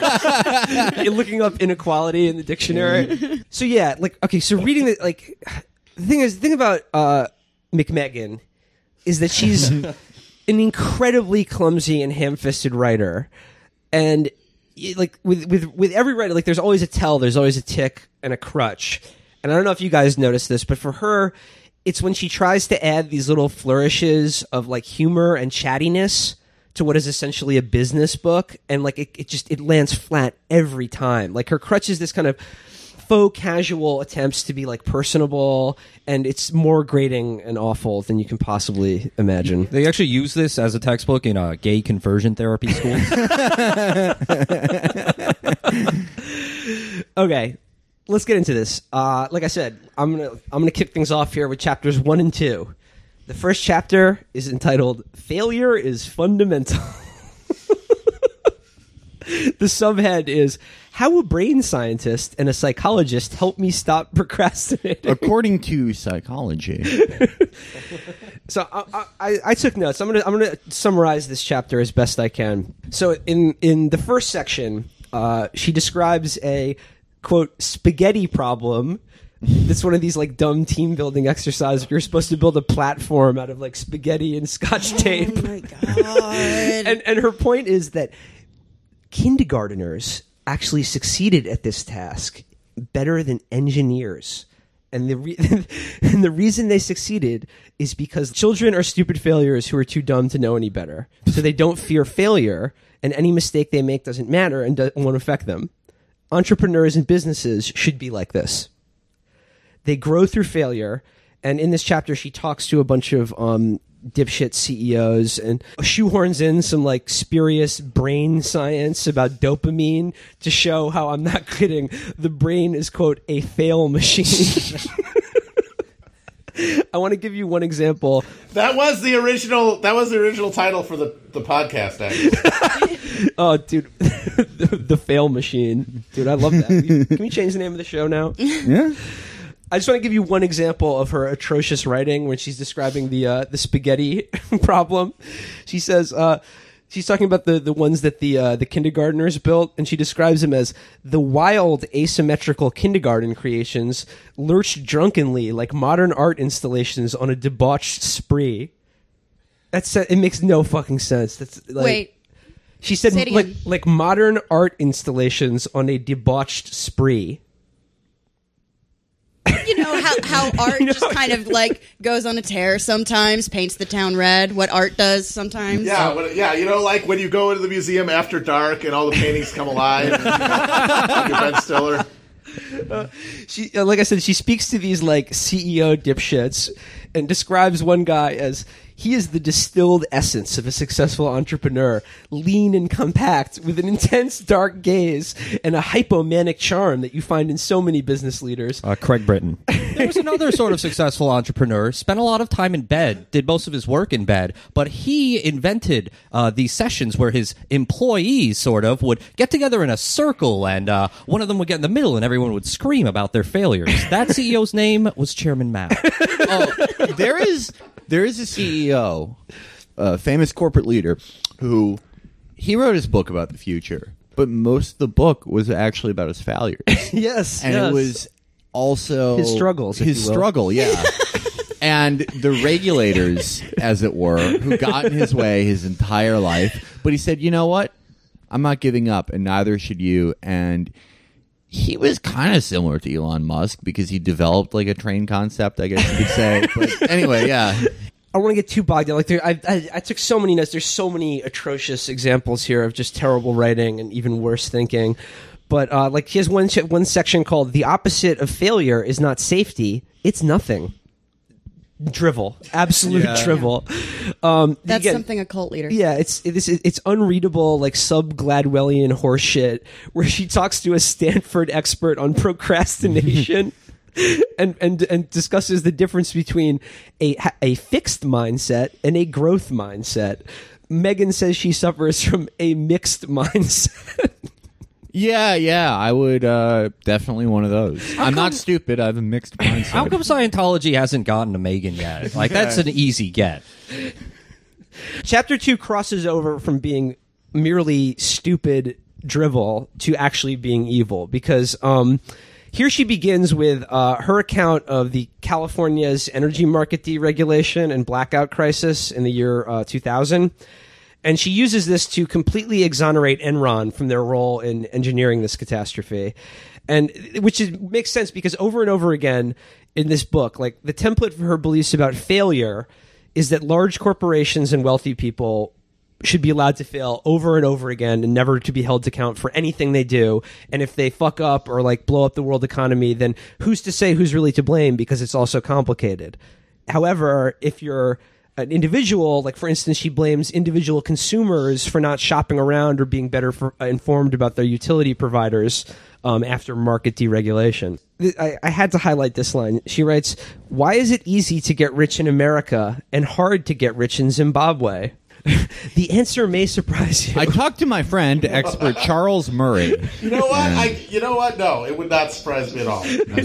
at You're looking up inequality in the dictionary. So yeah, like okay, so reading the like the thing is the thing about uh McMegan is that she's an incredibly clumsy and ham-fisted writer, and y- like with with with every writer, like there's always a tell, there's always a tick and a crutch. And I don't know if you guys noticed this, but for her, it's when she tries to add these little flourishes of like humor and chattiness to what is essentially a business book, and like it, it just it lands flat every time. Like her crutch is this kind of faux casual attempts to be like personable, and it's more grating and awful than you can possibly imagine. They actually use this as a textbook in uh, gay conversion therapy schools. Okay, let's get into this. Uh, like I said, I'm gonna I'm gonna kick things off here with chapters one and two. The first chapter is entitled "Failure is Fundamental." The subhead is "How a brain scientist and a psychologist help me stop procrastinating." According to psychology. So I, I, I took notes. I'm gonna I'm gonna summarize this chapter as best I can. So in in the first section, uh, she describes a quote spaghetti problem. It's one of these like dumb team building exercises. You're supposed to build a platform out of like spaghetti and scotch tape. Oh my god. and and her point is that kindergarteners actually succeeded at this task better than engineers. And the re- and the reason they succeeded is because children are stupid failures who are too dumb to know any better. So they don't fear failure, and any mistake they make doesn't matter and do- won't affect them. Entrepreneurs and businesses should be like this. They grow through failure, and in this chapter she talks to a bunch of um, dipshit C E Os and shoehorns in some like spurious brain science about dopamine to show how, I'm not kidding, the brain is quote a fail machine. I want to give you one example. That was the original. That was the original title for the, the podcast. Actually, Oh, dude, the, the fail machine, dude, I love that. Can we change the name of the show now? Yeah. I just want to give you one example of her atrocious writing when she's describing the uh, the spaghetti problem. She says uh, she's talking about the, the ones that the uh, the kindergartners built, and she describes them as the wild asymmetrical kindergarten creations lurched drunkenly like modern art installations on a debauched spree. That's it makes no fucking sense. That's like, Wait. She said Say it like again. like modern art installations on a debauched spree. You know how, how art You know- just kind of like goes on a tear sometimes, paints the town red, what art does sometimes. yeah, when, yeah. You know, like when you go into the museum after dark and all the paintings come alive. Like your Ben Stiller. She, uh, like I said, she speaks to these like C E O dipshits and describes one guy as he is the distilled essence of a successful entrepreneur, lean and compact, with an intense dark gaze and a hypomanic charm that you find in so many business leaders. uh, Craig Britton. There was another sort of successful entrepreneur, spent a lot of time in bed, did most of his work in bed, but he invented uh, these sessions where his employees sort of would get together in a circle, and uh, one of them would get in the middle and everyone would scream about their failures. That C E O's name was Chairman Mao. Oh, there is there is a C E O, a famous corporate leader, who he wrote his book about the future, but most of the book was actually about his failures. Yes, and yes. it was also His struggles, if His you will. struggle, yeah. And the regulators, as it were, who got in his way his entire life. But he said, you know what? I'm not giving up, and neither should you. And he was kind of similar to Elon Musk because he developed like a train concept, I guess you could say. But anyway, yeah. I don't want to get too bogged down. Like, there, I, I, I took so many notes. There's so many atrocious examples here of just terrible writing and even worse thinking. But uh, like, he has one one section called "The opposite of failure is not safety; it's nothing." Drivel, absolute Yeah. drivel. Um, That's again, something a cult leader. Yeah, it's it's it's unreadable, like sub Gladwellian horseshit, where she talks to a Stanford expert on procrastination. And, and and discusses the difference between a a fixed mindset and a growth mindset. Megan says she suffers from a mixed mindset. Yeah, yeah, I would uh, definitely one of those. I'm not stupid. I have a mixed mindset. How come Scientology hasn't gotten to Megan yet? Like, that's an easy get. Chapter two crosses over from being merely stupid drivel to actually being evil, because um, here she begins with uh, her account of the California's energy market deregulation and blackout crisis in the year uh, two thousand. And she uses this to completely exonerate Enron from their role in engineering this catastrophe. And which is, makes sense because over and over again in this book, like the template for her beliefs about failure is that large corporations and wealthy people should be allowed to fail over and over again and never to be held to account for anything they do. And if they fuck up or like blow up the world economy, then who's to say who's really to blame because it's all so complicated. However, if you're an individual, like for instance, she blames individual consumers for not shopping around or being better for, uh, informed about their utility providers um, after market deregulation. I, I had to highlight this line. She writes, "Why is it easy to get rich in America and hard to get rich in Zimbabwe?" The answer may surprise you. I talked to my friend, expert Charles Murray. You know what? I. You know what? No, it would not surprise me at all. I'm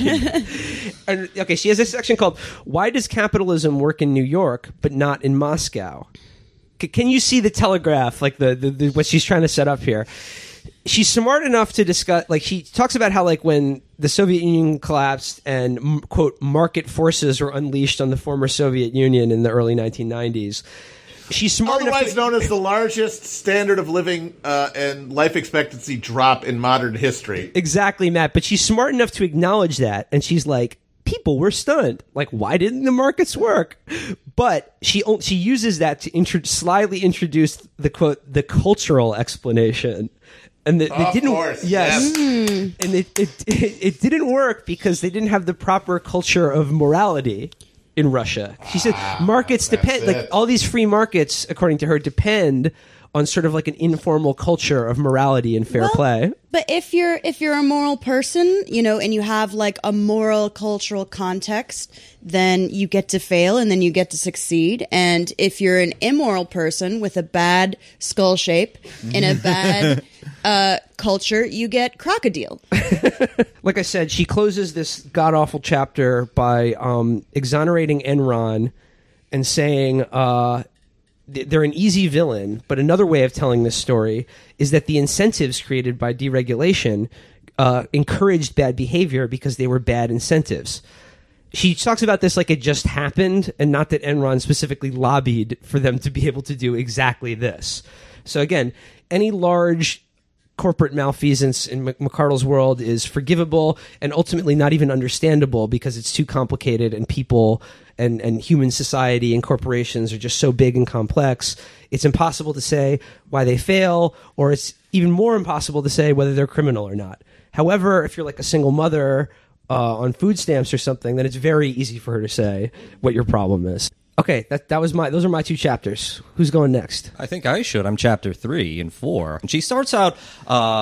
sorry. And, okay, she has a section called "Why Does Capitalism Work in New York but Not in Moscow?" C- can you see the telegraph, like the, the, the what she's trying to set up here? She's smart enough to discuss, like she talks about how like when the Soviet Union collapsed and m- quote market forces were unleashed on the former Soviet Union in the early nineteen nineties. She's smart enough Otherwise to- known as the largest standard of living uh, and life expectancy drop in modern history. Exactly, Matt. But she's smart enough to acknowledge that, and she's like, people were stunned. Like, why didn't the markets work? But she she uses that to intro- slyly introduce the quote the cultural explanation, and the, they Of didn't. course, yes, yes. and it, it it it didn't work because they didn't have the proper culture of morality in Russia. She said markets depend, it. like all these free markets, according to her, depend on sort of like an informal culture of morality and fair Well, play. But if you're if you're a moral person, you know, and you have like a moral cultural context, then you get to fail and then you get to succeed. And if you're an immoral person with a bad skull shape in a bad uh, culture, you get crocodile. Like I said, she closes this god-awful chapter by um, exonerating Enron and saying uh, th- they're an easy villain. But another way of telling this story is that the incentives created by deregulation uh, encouraged bad behavior because they were bad incentives. She talks about this like it just happened, and not that Enron specifically lobbied for them to be able to do exactly this. So again, any large corporate malfeasance in Mc- McCardle's world is forgivable and ultimately not even understandable because it's too complicated, and people and, and human society and corporations are just so big and complex. It's impossible to say why they fail, or it's even more impossible to say whether they're criminal or not. However, if you're like a single mother uh, on food stamps or something, then it's very easy for her to say what your problem is. Okay, that that was my. Those are my two chapters. Who's going next? I think I should. I'm chapter three and four. And she starts out uh,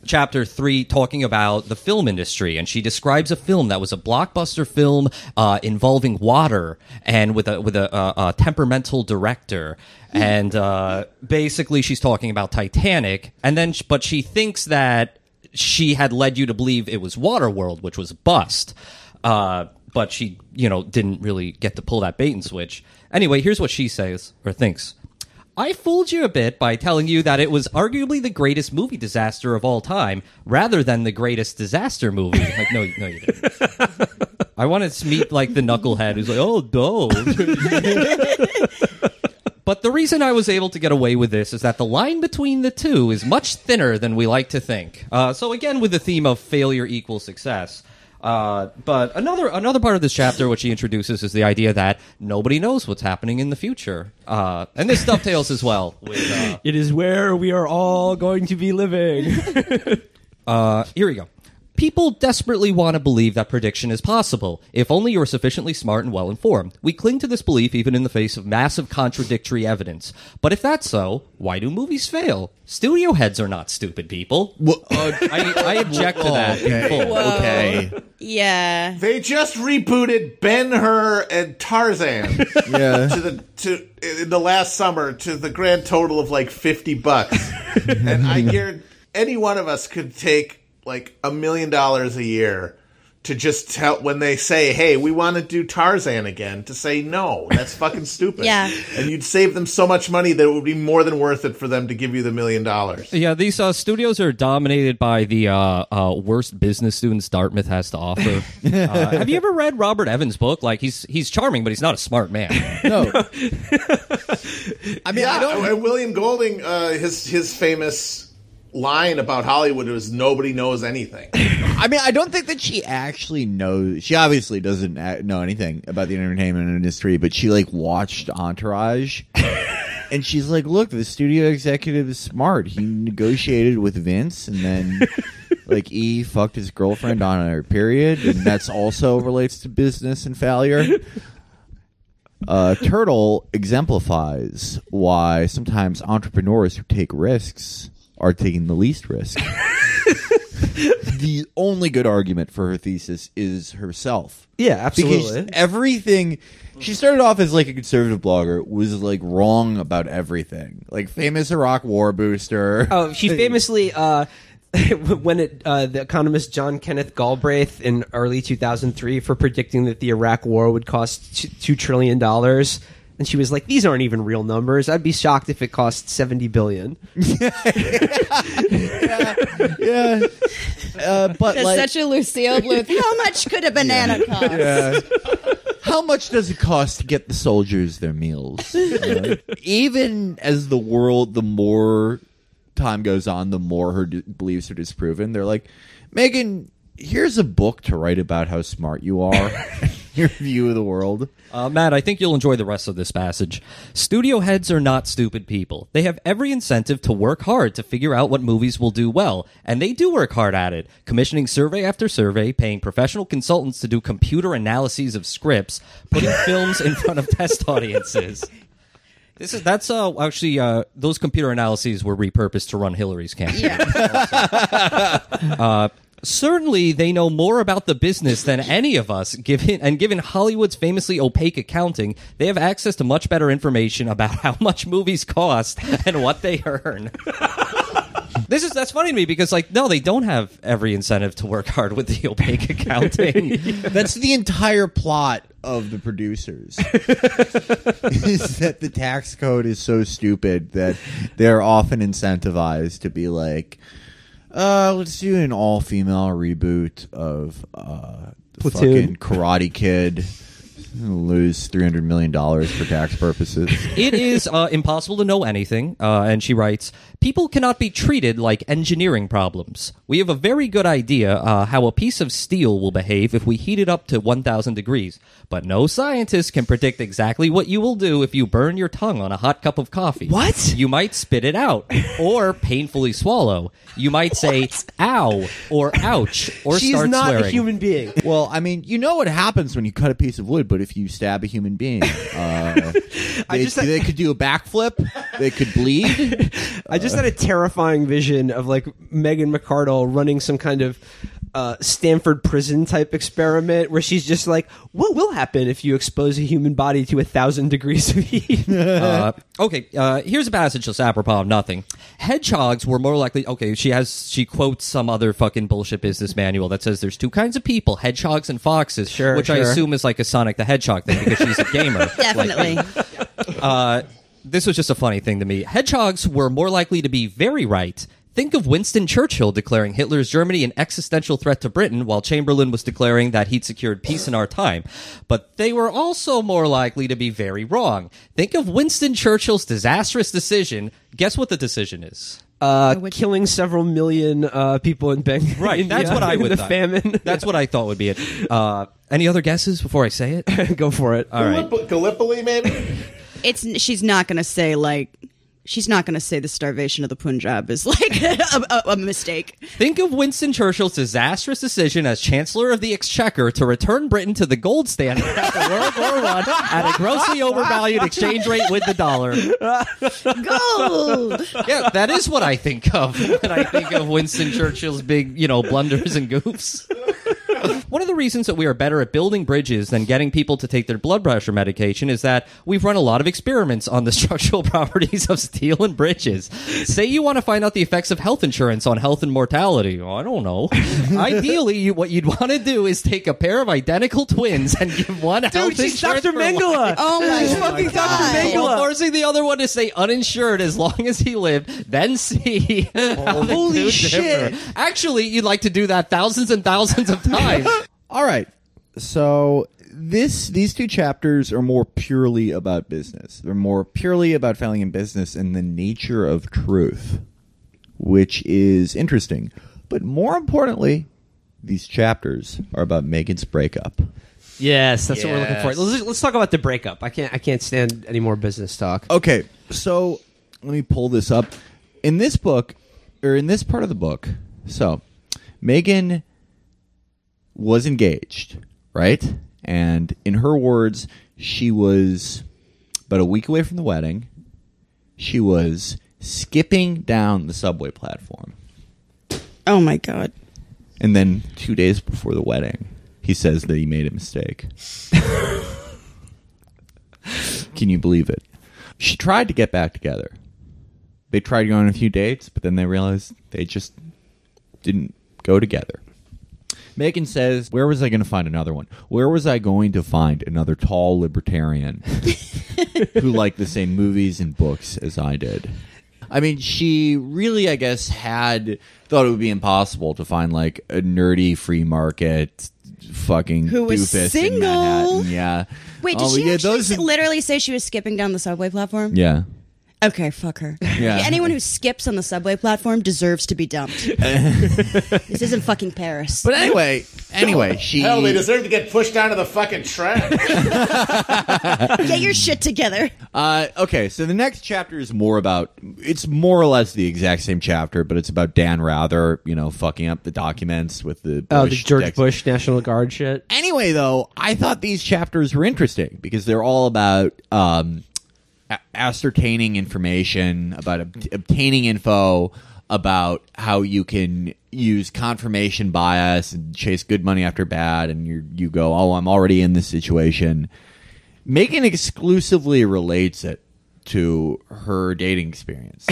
chapter three talking about the film industry, and she describes a film that was a blockbuster film uh, involving water and with a with a, a, a temperamental director. And uh, basically, she's talking about Titanic, and then but she thinks that she had led you to believe it was Waterworld, which was a bust. Uh, but she, you know, didn't really get to pull that bait and switch. Anyway, here's what she says or thinks. I fooled you a bit by telling you that it was arguably the greatest movie disaster of all time, rather than the greatest disaster movie. Like, no, no, you didn't. I want to meet, like, the knucklehead who's like, oh, don't. But the reason I was able to get away with this is that the line between the two is much thinner than we like to think. Uh, so again, with the theme of failure equals success. Uh, but another another part of this chapter, which he introduces, is the idea that nobody knows what's happening in the future. Uh, and this dovetails as well with... Uh, it is where we are all going to be living. uh, here we go. People desperately want to believe that prediction is possible, if only you're sufficiently smart and well-informed. We cling to this belief even in the face of massive contradictory evidence. But if that's so, why do movies fail? Studio heads are not stupid people. Well, uh, I, I object to that. Okay. In full. Okay. Yeah. They just rebooted Ben-Hur and Tarzan Yeah. to the to in the last summer to the grand total of like fifty bucks, and I guarantee any one of us could take like a million dollars a year to just tell when they say, hey, we want to do Tarzan again, to say no, that's fucking stupid. Yeah. And you'd save them so much money that it would be more than worth it for them to give you the million dollars. Yeah, these uh, studios are dominated by the uh, uh, worst business students Dartmouth has to offer. uh, have you ever read Robert Evans' book? Like, he's he's charming, but he's not a smart man. No. I mean, Yeah, I don't. and William Golding, uh, his his famous line about Hollywood was nobody knows anything. I mean, I don't think that she actually knows. She obviously doesn't a- know anything about the entertainment industry, but she like watched Entourage, and she's like, "Look, the studio executive is smart. He negotiated with Vince, and then like E fucked his girlfriend on her period, and that's also relates to business and failure." Uh, Turtle exemplifies why sometimes entrepreneurs who take risks are taking the least risk. The only good argument for her thesis is herself. Yeah, absolutely. Because everything she started off as like a conservative blogger, was like wrong about everything. Like famous Iraq war booster. Oh, she famously uh when it uh the economist John Kenneth Galbraith in early two thousand three for predicting that the Iraq war would cost t- two trillion dollars. And she was like, these aren't even real numbers. I'd be shocked if it cost seventy billion dollars. yeah. yeah. Uh, but That's like, such a Lucille Bluth. How much could a banana cost? yeah. How much does it cost to get the soldiers their meals? Uh, even as the world, the more time goes on, the more her d- beliefs are disproven. They're like, Megan, here's a book to write about how smart you are. Your view of the world. Uh, Matt, I think you'll enjoy the rest of this passage. Studio heads are not stupid people. They have every incentive to work hard to figure out what movies will do well, and they do work hard at it, commissioning survey after survey, paying professional consultants to do computer analyses of scripts, putting films in front of test audiences. This is that's uh, actually uh, those computer analyses were repurposed to run Hillary's campaign. Yeah. uh, Certainly, they know more about the business than any of us, given and given Hollywood's famously opaque accounting, they have access to much better information about how much movies cost and what they earn. This is that's funny to me because, like, no, they don't have every incentive to work hard with the opaque accounting. That's the entire plot of the producers. Is that the tax code is so stupid that they're often incentivized to be like, Uh, let's do an all-female reboot of uh, Platoon. fucking Karate Kid. Lose three hundred million dollars for tax purposes. It is uh, impossible to know anything, uh, and she writes, people cannot be treated like engineering problems. We have a very good idea uh, how a piece of steel will behave if we heat it up to one thousand degrees, but no scientist can predict exactly what you will do if you burn your tongue on a hot cup of coffee. What? You might spit it out, or painfully swallow. You might say, ow, or ouch, or She's start not swearing. a human being. Well, I mean, you know what happens when you cut a piece of wood, but if you stab a human being. Uh, they, just- they could do a backflip. They could bleed. I just had a terrifying vision of like Megan McArdle running some kind of uh, Stanford prison type experiment where she's just like, what will happen if you expose a human body to a thousand degrees of heat? Uh, okay, uh, here's a passage that's apropos of nothing. Hedgehogs were more likely. Okay, she has she quotes some other fucking bullshit business manual that says there's two kinds of people: hedgehogs and foxes. Sure, which I sure. assume is like a Sonic the Hedgehog thing because she's a gamer. Definitely. Uh, this was just a funny thing to me. Hedgehogs were more likely to be very right. Think of Winston Churchill declaring Hitler's Germany an existential threat to Britain, while Chamberlain was declaring that he'd secured peace in our time. But they were also more likely to be very wrong. Think of Winston Churchill's disastrous decision. Guess what the decision is? Uh, killing several million uh, people in Bangladesh. Right, that's what I in would the thought. famine. That's what I thought would be it. Uh, any other guesses before I say it? Go for it. All right. Gallip- Gallipoli, maybe? It's she's not going to say like she's not going to say the starvation of the Punjab is like a, a, a mistake. Think of Winston Churchill's disastrous decision as Chancellor of the Exchequer to return Britain to the gold standard after World War One at a grossly overvalued exchange rate with the dollar. Gold. Yeah, that is what I think of when I think of Winston Churchill's big, you know, blunders and goofs. One of the reasons that we are better at building bridges than getting people to take their blood pressure medication is that we've run a lot of experiments on the structural properties of steel and bridges. Say you want to find out the effects of health insurance on health and mortality. Oh, I don't know. Ideally, you, what you'd want to do is take a pair of identical twins and give one health Dude, she's insurance Doctor for life. Mengele. Oh my She's God. fucking Doctor God. Mengele. Forcing the other one to stay uninsured as long as he lived, then see how the Holy two shit. differ. Actually, you'd like to do that thousands and thousands of times. All right. So this these two chapters are more purely about business. They're more purely about failing in business and the nature of truth, which is interesting. But more importantly, these chapters are about Megan's breakup. Yes, that's what we're looking Yes. for. Let's, let's talk about the breakup. I can't. I can't stand any more business talk. Okay, so let me pull this up. In this book, or in this part of the book, so Megan was engaged, right? And in her words, she was about a week away from the wedding. She was skipping down the subway platform. Oh my God. And then two days before the wedding, he says that he made a mistake. Can you believe it? She tried to get back together. They tried going on a few dates, but then they realized they just didn't go together. Megan says, where was I going to find another one? Where was I going to find another tall libertarian who liked the same movies and books as I did? I mean, she really, I guess, had thought it would be impossible to find like a nerdy free market fucking Who was doofus single. in Manhattan. Yeah. Wait, did Oh, she yeah, actually those- s- literally say she was skipping down the subway platform? Yeah. Okay, fuck her. Yeah. Anyone who skips on the subway platform deserves to be dumped. This isn't fucking Paris. But anyway, anyway, she Hell, they deserve to get pushed down to the fucking track. Get your shit together. Uh, okay, so the next chapter is more about, it's more or less the exact same chapter, but it's about Dan Rather, you know, fucking up the documents with the Bush. Oh, the George dex- Bush National Guard shit. Anyway, though, I thought these chapters were interesting because they're all about um, a- ascertaining information, about ob- obtaining info, about how you can use confirmation bias and chase good money after bad, and you you go, oh, I'm already in this situation. Megan exclusively relates it to her dating experience.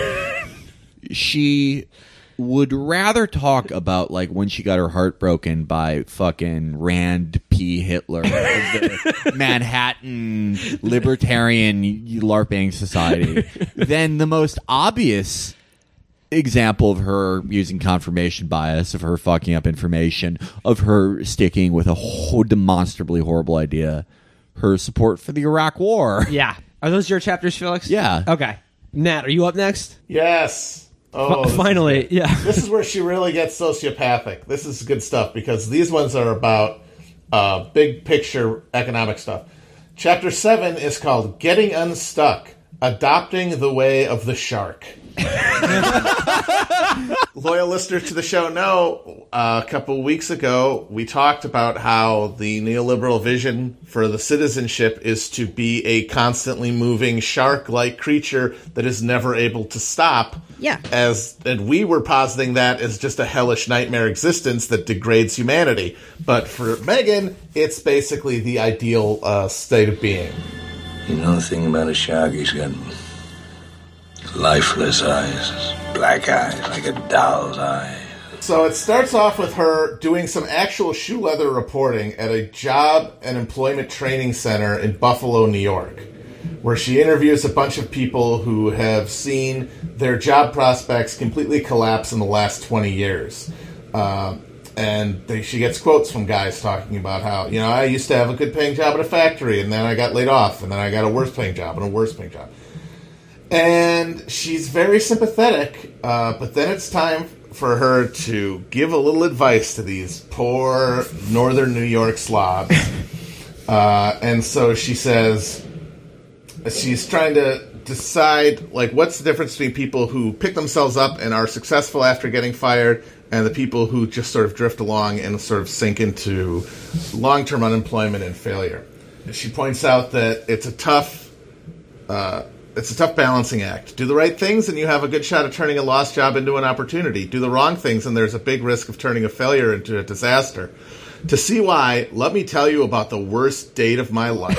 She would rather talk about like when she got her heart broken by fucking Rand P. Hitler of the Manhattan Libertarian LARPing Society than the most obvious example of her using confirmation bias, of her fucking up information, of her sticking with a ho- demonstrably horrible idea, her support for the Iraq War. Yeah. Are those your chapters, Felix? Yeah. Okay. Nat, are you up next? Yes. Oh, F- this is finally, good. yeah. This is where she really gets sociopathic. This is good stuff because these ones are about uh, big picture economic stuff. Chapter seven is called Getting Unstuck, Adopting the Way of the Shark. loyal listeners to the show know, uh, a couple weeks ago, we talked about how the neoliberal vision for the citizenship is to be a constantly moving shark-like creature that is never able to stop. Yeah. As and we were positing that as just a hellish nightmare existence that degrades humanity. But for Megan, it's basically the ideal uh, state of being. You know the thing about a shark? He's got lifeless eyes, black eyes, like a doll's eye. So it starts off with her doing some actual shoe leather reporting at a job and employment training center in Buffalo, New York, where she interviews a bunch of people who have seen their job prospects completely collapse in the last twenty years. Um, and they, she gets quotes from guys talking about how, you know, I used to have a good paying job at a factory, and then I got laid off, and then I got a worse paying job and a worse paying job. And she's very sympathetic, uh, but then it's time for her to give a little advice to these poor northern New York slobs. Uh, and so she says, she's trying to decide, like, what's the difference between people who pick themselves up and are successful after getting fired and the people who just sort of drift along and sort of sink into long-term unemployment and failure. She points out that it's a tough... Uh, It's a tough balancing act. Do the right things and you have a good shot of turning a lost job into an opportunity. Do the wrong things and there's a big risk of turning a failure into a disaster. To see why, let me tell you about the worst date of my life.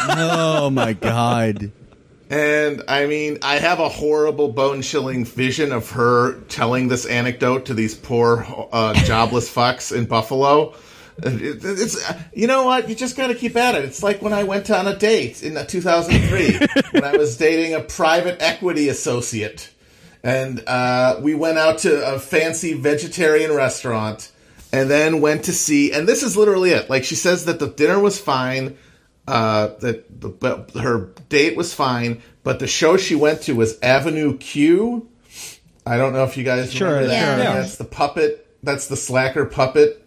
Oh, my God. And, I mean, I have a horrible, bone-chilling vision of her telling this anecdote to these poor, uh, jobless fucks in Buffalo. It, it's you know what? You just got to keep at it. It's like when I went on a date in two thousand three when I was dating a private equity associate, and uh, we went out to a fancy vegetarian restaurant, and then went to see. And this is literally it. Like, she says that the dinner was fine, uh, that the, but her date was fine, but the show she went to was Avenue Q. I don't know if you guys Sure, remember that. yeah. Yeah. That's the puppet. That's the slacker puppet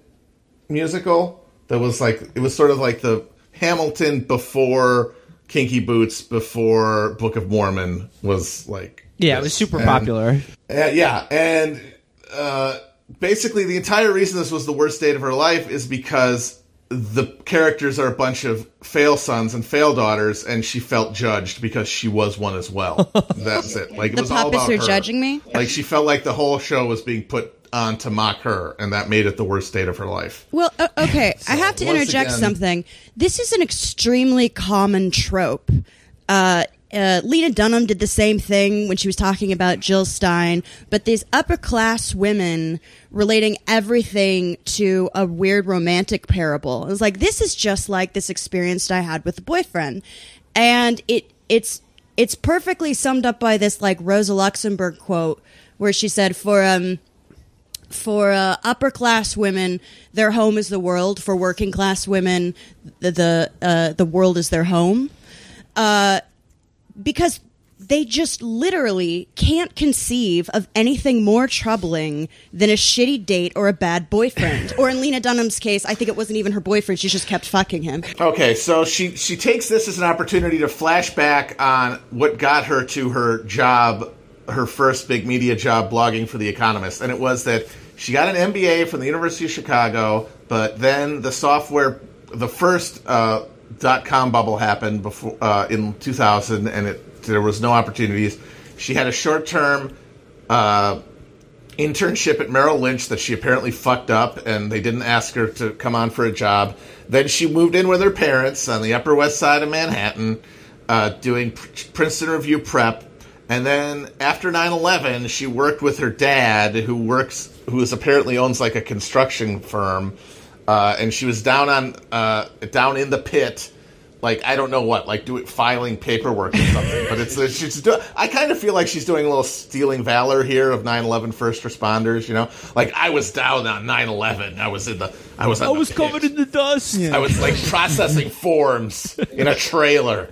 musical that was like, it was sort of like the Hamilton before Kinky Boots, before Book of Mormon was like, Yeah, it was super and, popular. uh, yeah, and uh, basically the entire reason this was the worst date of her life is because the characters are a bunch of fail sons and fail daughters, and she felt judged because she was one as well. That's it. Like, it The was all puppets about are her. judging me? Like, she felt like the whole show was being put on to mock her, and that made it the worst date of her life. Well, uh, okay, I have to once interject again- something. This is an extremely common trope. Uh, uh, Lena Dunham did the same thing when she was talking about Jill Stein, but these upper class women relating everything to a weird romantic parable. It was like, this is just like this experience I had with a boyfriend, and it it's it's perfectly summed up by this like Rosa Luxemburg quote where she said, "For um." For uh, upper class women, their home is the world. For working class women, the the, uh, the world is their home, uh, because they just literally can't conceive of anything more troubling than a shitty date or a bad boyfriend. Or in Lena Dunham's case, I think it wasn't even her boyfriend; she just kept fucking him. Okay, so she she takes this as an opportunity to flash back on what got her to her job, her first big media job, blogging for The Economist, and it was that she got an M B A from the University of Chicago, but then the software, the first uh, dot-com bubble happened before uh, in two thousand, and it, there was no opportunities. She had a short-term uh, internship at Merrill Lynch that she apparently fucked up, and they didn't ask her to come on for a job. Then she moved in with her parents on the Upper West Side of Manhattan, uh, doing Princeton Review prep. And then after nine eleven, she worked with her dad, who works, who is apparently owns like a construction firm, uh, and she was down on uh, down in the pit, like I don't know what, like doing filing paperwork or something. But it's she's do- I kind of feel like she's doing a little stealing valor here of nine eleven first responders, you know, like I was down on nine eleven. I was in the I was on I the was pit. covered in the dust. I was like processing forms in a trailer.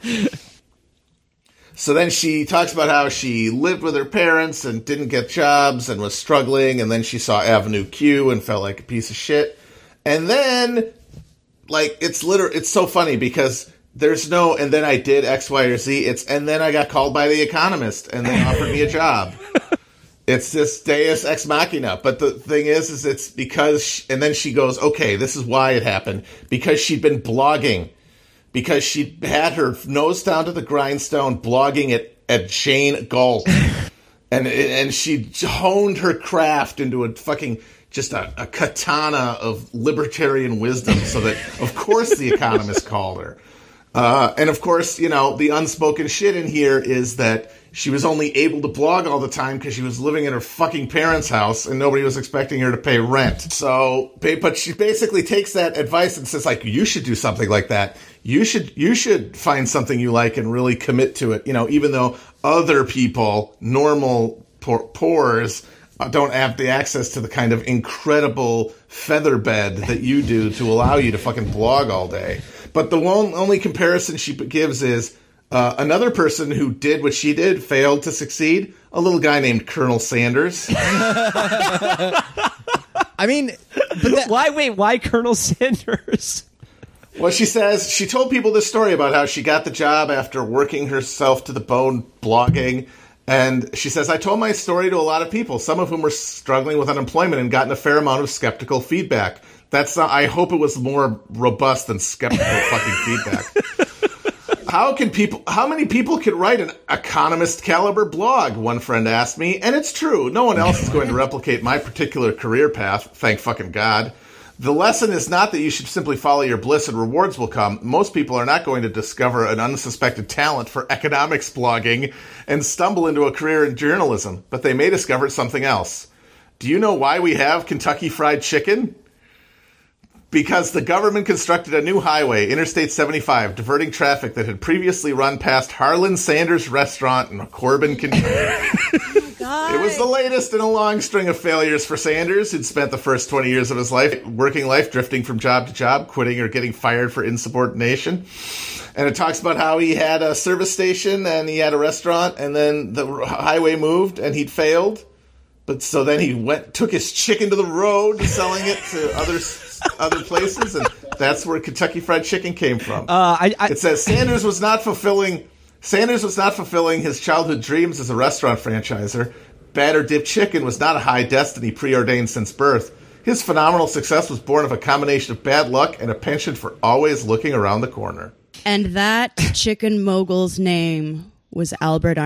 So then she talks about how she lived with her parents and didn't get jobs and was struggling, and then she saw Avenue Q and felt like a piece of shit. And then, like, it's literally, it's so funny because there's no, and then I did X, Y, or Z. It's, and then I got called by The Economist and they offered me a job. It's this Deus Ex Machina. But the thing is, is it's because, she, and then she goes, okay, this is why it happened. Because she'd been blogging. Because she had her nose down to the grindstone blogging at, at Jane Galt. and and she honed her craft into a fucking, just a, a katana of libertarian wisdom so that, of course, The Economist called her. Uh, and, of course, you know, the unspoken shit in here is that she was only able to blog all the time because she was living in her fucking parents' house and nobody was expecting her to pay rent. So, but she basically takes that advice and says, like, you should do something like that. You should, you should find something you like and really commit to it. You know, even though other people, normal poor, poors, don't have the access to the kind of incredible feather bed that you do to allow you to fucking blog all day. But the one, only comparison she gives is uh, another person who did what she did, failed to succeed, a little guy named Colonel Sanders. I mean, but that, why, wait, why Colonel Sanders? Well, she says, she told people this story about how she got the job after working herself to the bone blogging. And she says, I told my story to a lot of people, some of whom were struggling with unemployment and gotten a fair amount of skeptical feedback. That's not, I hope it was more robust than skeptical fucking feedback. How can people, how many people can write an Economist caliber blog? One friend asked me. And it's true. No one else is going to replicate my particular career path. Thank fucking God. The lesson is not that you should simply follow your bliss and rewards will come. Most people are not going to discover an unsuspected talent for economics blogging and stumble into a career in journalism, but they may discover something else. Do you know why we have Kentucky Fried Chicken? Because the government constructed a new highway, Interstate seventy-five, diverting traffic that had previously run past Harlan Sanders Restaurant in Corbin, Kentucky. It was the latest in a long string of failures for Sanders, who'd spent the first twenty years of his life, working life, drifting from job to job, quitting or getting fired for insubordination. And it talks about how he had a service station and he had a restaurant, and then the highway moved and he'd failed. But so then he went, took his chicken to the road, selling it to other other places, and that's where Kentucky Fried Chicken came from. Uh, I, I, it says Sanders was not fulfilling. Sanders was not fulfilling his childhood dreams as a restaurant franchisor. Batter Dip Chicken was not a high destiny preordained since birth. His phenomenal success was born of a combination of bad luck and a penchant for always looking around the corner. And that chicken mogul's name was Albert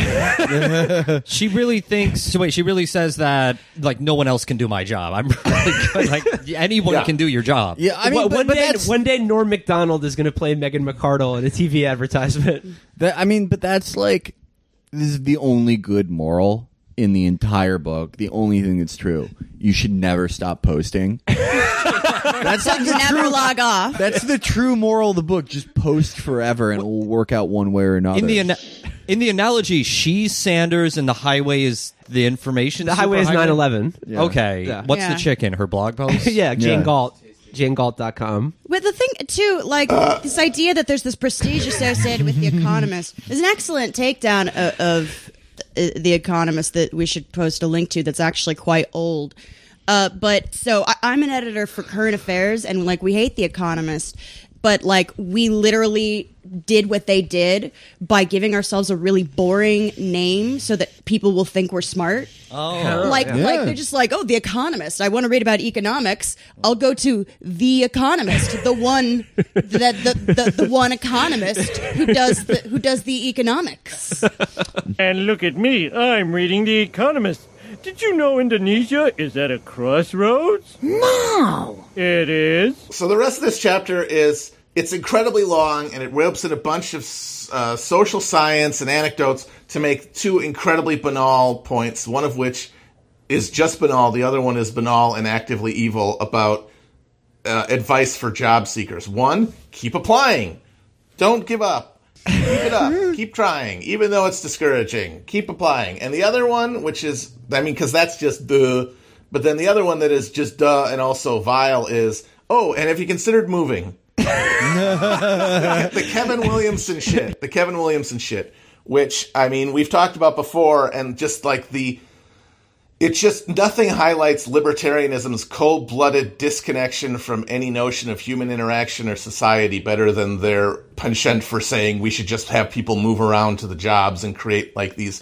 Einstein. She really thinks. So wait, she really says that like no one else can do my job. I'm really good. Like anyone Yeah. can do your job. Yeah, I mean, Well, but, one but day- that's, one day Norm Macdonald is going to play Meghan McArdle in a T V advertisement. That, I mean, but that's like, this is the only good moral in the entire book. The only thing that's true. You should never stop posting. That's like the Never true, log off. That's the true moral of the book. Just post forever, and it will work out one way or another. In the ana- in the analogy, she's Sanders and the highway is the information. The highway is superhighway? nine eleven. Yeah. Okay, Yeah. what's Yeah. the chicken? Her blog post. Yeah, Jane Yeah. Galt. Jane Galt dot com. But the thing, too, like, this idea that there's this prestige associated with The Economist is an excellent takedown of, of uh, The Economist that we should post a link to that's actually quite old. Uh, but, so, I, I'm an editor for Current Affairs, and, like, we hate The Economist, but, like, we literally did what they did by giving ourselves a really boring name so that people will think we're smart. Oh, Like, Yeah. like they're just like, oh, The Economist. I want to read about economics. I'll go to The Economist, the one that the, the, the one economist who does the who does the economics. And look at me, I'm reading The Economist. Did you know Indonesia is at a crossroads? No! It is. So the rest of this chapter is, it's incredibly long, and it ropes in a bunch of uh, social science and anecdotes to make two incredibly banal points, one of which is just banal, the other one is banal and actively evil, about uh, advice for job seekers. One, keep applying. Don't give up. Keep it up. Keep trying, even though it's discouraging. Keep applying. And the other one, which is, I mean, because that's just duh, but then the other one that is just duh and also vile is, oh, and have you considered moving? The Kevin Williamson shit. The Kevin Williamson shit. Which, I mean, we've talked about before, and just like the... It's just, nothing highlights libertarianism's cold-blooded disconnection from any notion of human interaction or society better than their penchant for saying we should just have people move around to the jobs and create, like, these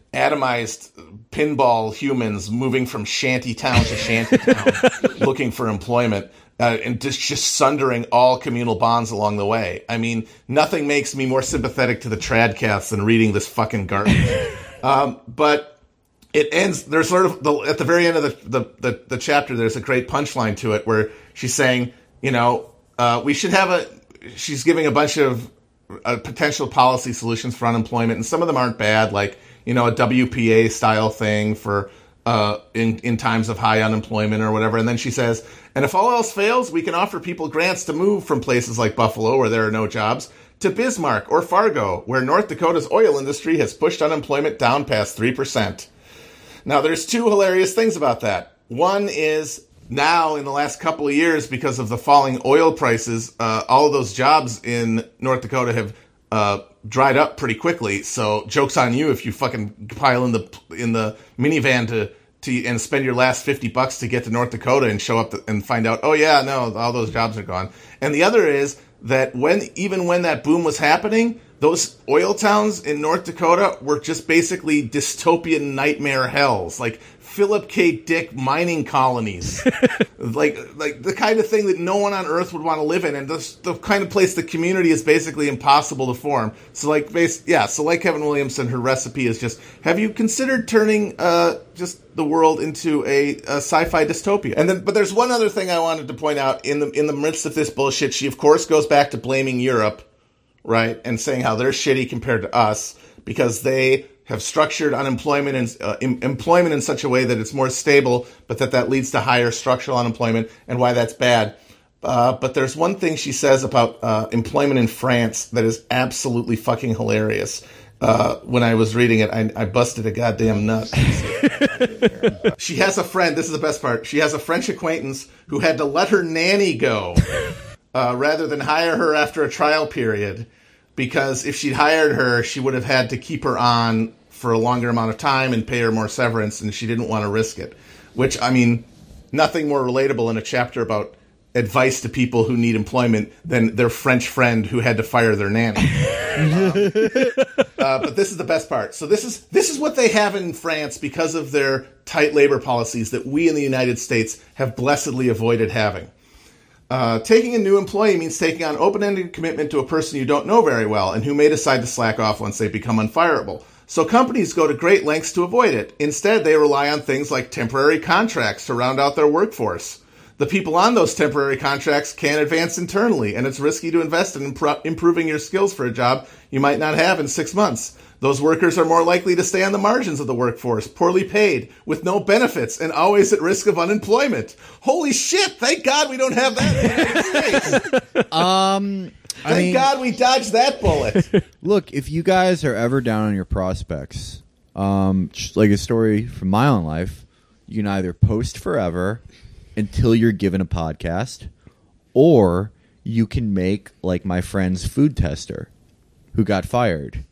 atomized pinball humans moving from shanty town to shanty town looking for employment. Uh, and just, just sundering all communal bonds along the way. I mean, nothing makes me more sympathetic to the Tradcaths than reading this fucking garbage. um, but it ends, there's sort of, the, at the very end of the, the, the, the chapter, there's a great punchline to it where she's saying, you know, uh, we should have a, she's giving a bunch of uh, potential policy solutions for unemployment, and some of them aren't bad, like, you know, a W P A style thing for, uh, in, in times of high unemployment or whatever. And then she says, and if all else fails, we can offer people grants to move from places like Buffalo, where there are no jobs, to Bismarck or Fargo, where North Dakota's oil industry has pushed unemployment down past three percent. Now, there's two hilarious things about that. One is now, in the last couple of years, because of the falling oil prices, uh, all of those jobs in North Dakota have uh, dried up pretty quickly. So, joke's on you if you fucking pile in the in the minivan to to and spend your last fifty bucks to get to North Dakota and show up to, and find out, oh yeah, no, all those jobs are gone. And the other is that when even when that boom was happening, those oil towns in North Dakota were just basically dystopian nightmare hells, like Philip K. Dick mining colonies, like like the kind of thing that no one on Earth would want to live in, and the, the kind of place the community is basically impossible to form. So like, base, yeah, so like Kevin Williamson, her recipe is just: have you considered turning uh, just the world into a, a sci-fi dystopia? And then, but there's one other thing I wanted to point out in the in the midst of this bullshit. She of course goes back to blaming Europe, right, and saying how they're shitty compared to us because they have structured unemployment and uh, em- employment in such a way that it's more stable, but that that leads to higher structural unemployment, and why that's bad. Uh, but there's one thing she says about uh, employment in France that is absolutely fucking hilarious. Uh, when I was reading it, I, I busted a goddamn nut. She has a friend, this is the best part, she has a French acquaintance who had to let her nanny go uh, rather than hire her after a trial period, because if she'd hired her, she would have had to keep her on for a longer amount of time and pay her more severance, and she didn't want to risk it. Which, I mean, nothing more relatable in a chapter about advice to people who need employment than their French friend who had to fire their nanny. um, uh, but this is the best part. So this is this is what they have in France because of their tight labor policies that we in the United States have blessedly avoided having. Uh, taking a new employee means taking on open-ended commitment to a person you don't know very well and who may decide to slack off once they become unfireable. So companies go to great lengths to avoid it. Instead, they rely on things like temporary contracts to round out their workforce. The people on those temporary contracts can't advance internally, and it's risky to invest in impro- improving your skills for a job you might not have in six months. Those workers are more likely to stay on the margins of the workforce, poorly paid, with no benefits, and always at risk of unemployment. Holy shit! Thank God we don't have that in the United States. Um, I Thank mean, God we dodged that bullet. Look, if you guys are ever down on your prospects, um, just like a story from my own life, you can either post forever until you're given a podcast, or you can make like my friend's food tester who got fired.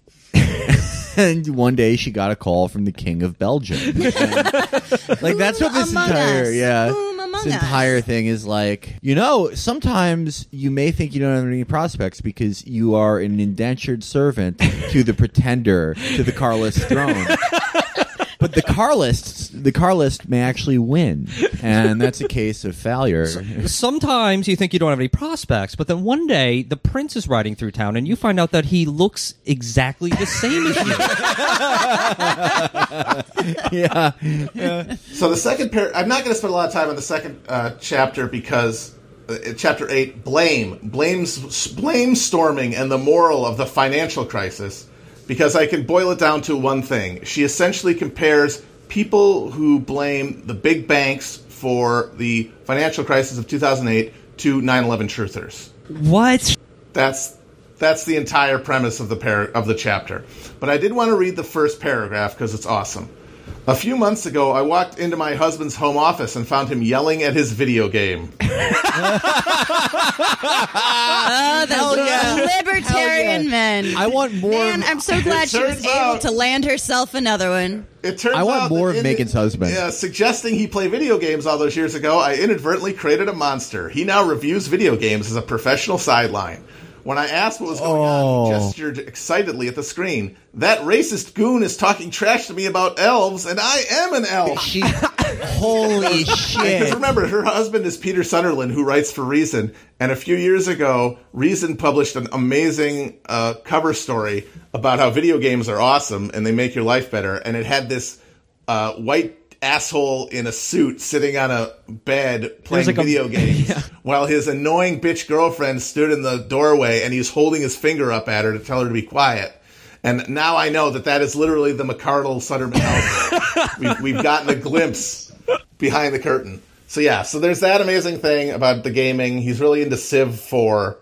And one day she got a call from the King of Belgium. And, like, that's what this Among entire us. yeah Whom among this us? entire thing is like. You know, sometimes you may think you don't have any prospects because you are an indentured servant to the pretender to the Carlist throne. But the Carlists, the Carlist may actually win, and that's a case of failure. Sometimes you think you don't have any prospects, but then one day the prince is riding through town and you find out that he looks exactly the same as you. yeah. yeah. So the second par- I'm not going to spend a lot of time on the second uh, chapter because uh, chapter eight, blame, blames, blame storming and the moral of the financial crisis. Because I can boil it down to one thing. She essentially compares people who blame the big banks for the financial crisis of two thousand eight to nine eleven truthers. What? That's that's the entire premise of the par- of the chapter. But I did want to read the first paragraph because it's awesome. A few months ago, I walked into my husband's home office and found him yelling at his video game. Oh, those yeah. libertarian yeah. men. I want more. Man, I'm so glad she was turns able out- to land herself another one. It turns I want out more that of in- Megan's husband. Yeah, suggesting he play video games all those years ago, I inadvertently created a monster. He now reviews video games as a professional sideline. When I asked what was going Oh. on, he gestured excitedly at the screen. That racist goon is talking trash to me about elves, and I am an elf. She, holy shit. Because remember, her husband is Peter Sunderland, who writes for Reason. And a few years ago, Reason published an amazing uh, cover story about how video games are awesome and they make your life better. And it had this uh, white asshole in a suit sitting on a bed playing like a- video games yeah. while his annoying bitch girlfriend stood in the doorway and he's holding his finger up at her to tell her to be quiet. And now I know that that is literally the McCardle Sutterman household. we've, we've gotten a glimpse behind the curtain. So yeah, so there's that amazing thing about the gaming. He's really into Civ four.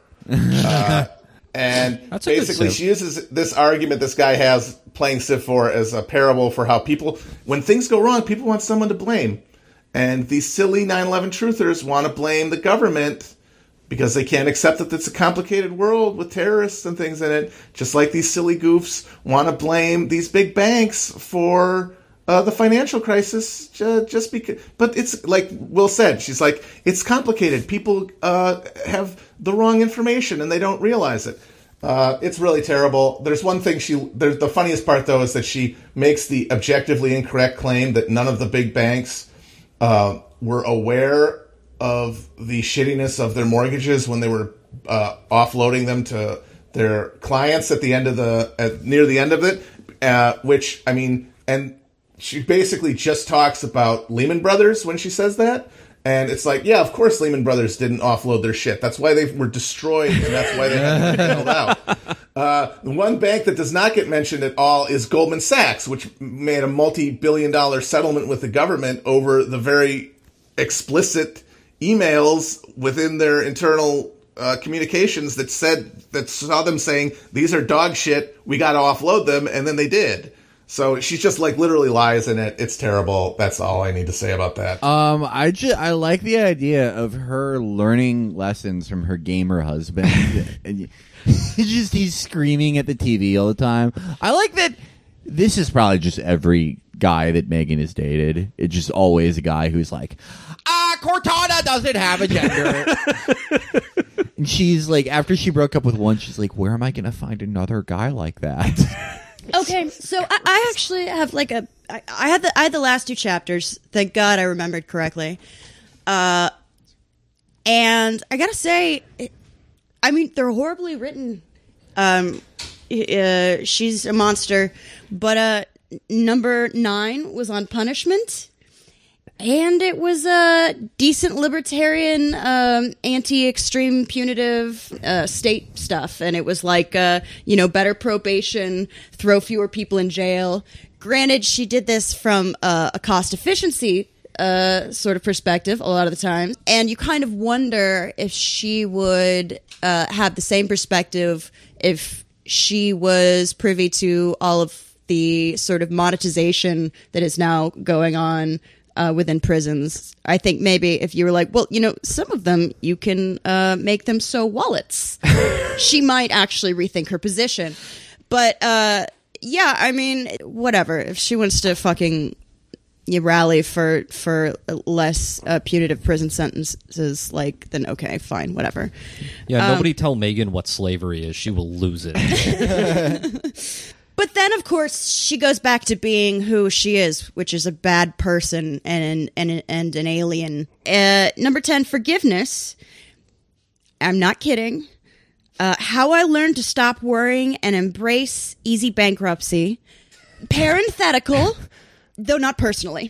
Uh, and That's a good basically Civ. she uses this argument this guy has playing Civ four as a parable for how people, when things go wrong, people want someone to blame. And these silly nine eleven truthers want to blame the government because they can't accept that it's a complicated world with terrorists and things in it. Just like these silly goofs want to blame these big banks for uh, the financial crisis ju- just because. But it's like Will said, she's like, it's complicated. People uh, have the wrong information and they don't realize it. Uh, it's really terrible. There's one thing she, there's, the funniest part though is that she makes the objectively incorrect claim that none of the big banks uh, were aware of the shittiness of their mortgages when they were uh, offloading them to their clients at the end of the, at, near the end of it, uh, which, I mean, and she basically just talks about Lehman Brothers when she says that. And it's like, yeah, of course Lehman Brothers didn't offload their shit. That's why they were destroyed, and that's why they had to be bailed out. Uh, the one bank that does not get mentioned at all is Goldman Sachs, which made a multi-billion dollar settlement with the government over the very explicit emails within their internal uh, communications that said, that saw them saying, these are dog shit, we got to offload them, and then they did. So she's just like literally lies in it. It's terrible. That's all I need to say about that. Um, I just I like the idea of her learning lessons from her gamer husband. And he's just he's screaming at the T V all the time. I like that. This is probably just every guy that Megan has dated. It's just always a guy who's like, ah, Cortana doesn't have a gender. And she's like, after she broke up with one, she's like, where am I going to find another guy like that? Okay, so I, I actually have like a I, I had the I had the last two chapters. Thank God I remembered correctly. Uh, and I gotta say, it, I mean, they're horribly written. Um, uh, she's a monster, but uh, number nine was on punishment. And it was a decent libertarian, um, anti-extreme punitive uh, state stuff. And it was like, uh, you know, better probation, throw fewer people in jail. Granted, she did this from uh, a cost efficiency uh, sort of perspective a lot of the time. And you kind of wonder if she would uh, have the same perspective if she was privy to all of the sort of monetization that is now going on Uh, within prisons. I think maybe if you were like, well, you know, some of them you can uh, make them so wallets, she might actually rethink her position. But uh, yeah, I mean, whatever. If she wants to fucking you rally for for less uh, punitive prison sentences, like, then okay, fine, whatever. Yeah, Um, nobody tell Megan what slavery is. She will lose it. But then, of course, she goes back to being who she is, which is a bad person and and and an alien. Uh, number ten, forgiveness. I'm not kidding. Uh, how I learned to stop worrying and embrace easy bankruptcy. Parenthetical, though not personally.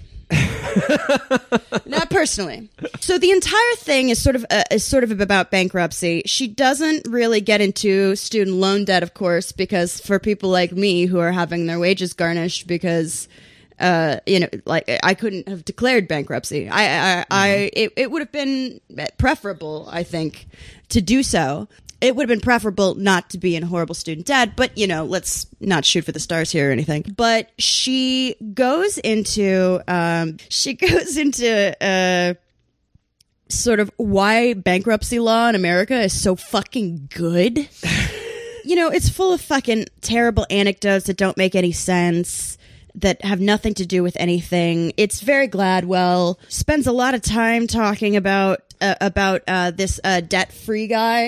Not personally. So the entire thing is sort of uh, is sort of about bankruptcy. She doesn't really get into student loan debt, of course, because for people like me who are having their wages garnished because uh, you know, like I couldn't have declared bankruptcy. I, I, mm-hmm. I it, it would have been preferable, I think, to do so. It would have been preferable not to be in horrible student debt, but, you know, let's not shoot for the stars here or anything. But she goes into, um, she goes into, uh, sort of why bankruptcy law in America is so fucking good. You know, it's full of fucking terrible anecdotes that don't make any sense, that have nothing to do with anything. It's very Gladwell. Spends a lot of time talking about, uh, about, uh, this, uh, debt-free guy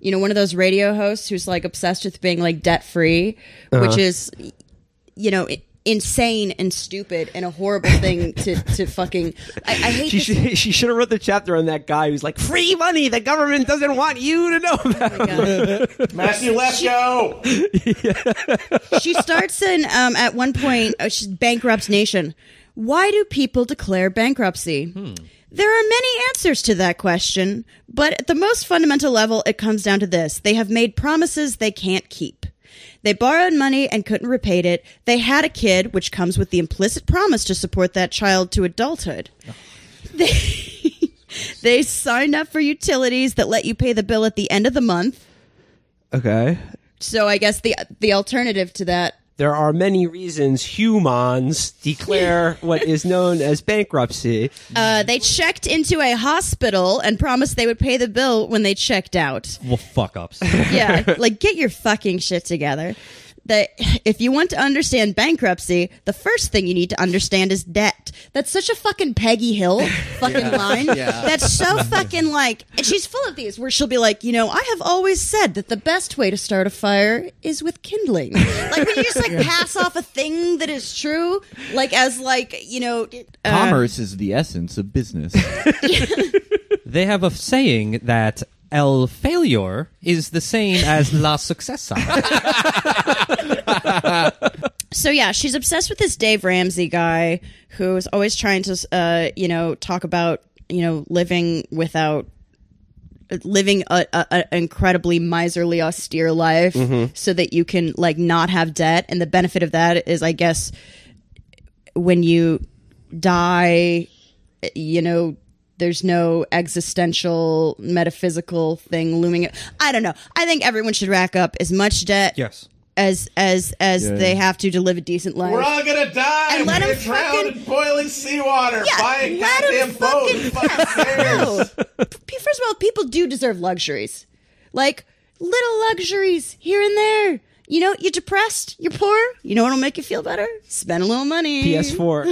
you know, one of those radio hosts who's like obsessed with being like debt free, Uh-huh. which is, you know, i- insane and stupid and a horrible thing to, to fucking. I, I hate She this. should, she should have wrote the chapter on that guy who's like, free money, the government doesn't want you to know about. Matthew, let's go. She starts in um, at one point. Uh, she's bankrupt nation. Why do people declare bankruptcy? Hmm. There are many answers to that question, but at the most fundamental level, it comes down to this: they have made promises they can't keep. They borrowed money and couldn't repay it. They had a kid, which comes with the implicit promise to support that child to adulthood. They, they signed up for utilities that let you pay the bill at the end of the month. Okay. So I guess the the alternative to that. There are many reasons humans declare what is known as bankruptcy. Uh, they checked into a hospital and promised they would pay the bill when they checked out. Well, fuck ups. Yeah, like get your fucking shit together. That if you want to understand bankruptcy, the first thing you need to understand is debt. That's such a fucking Peggy Hill fucking Yeah. line. Yeah. That's so fucking like, and she's full of these where she'll be like, you know, I have always said that the best way to start a fire is with kindling. Like when you just like pass off a thing that is true, like as like, you know, uh, Commerce is the essence of business. They have a saying that el failure is the same as la successa. So yeah, she's obsessed with this Dave Ramsey guy who's always trying to, uh, you know, talk about, you know, living without, living a, a, a incredibly miserly, austere life, Mhm. so that you can like not have debt. And the benefit of that is, I guess, when you die, you know, there's no existential, metaphysical thing looming. I don't know. I think everyone should rack up as much debt. Yes. As as as Yeah. they have to to live a decent life. We're all gonna die. And let We're him gonna drown fucking- in boiling seawater. Yeah, Buy a let him goddamn boat. fucking- Fucking stairs. P- First of all, people do deserve luxuries, like little luxuries here and there. You know, you're depressed, you're poor. You know what'll make you feel better? Spend a little money. P S four.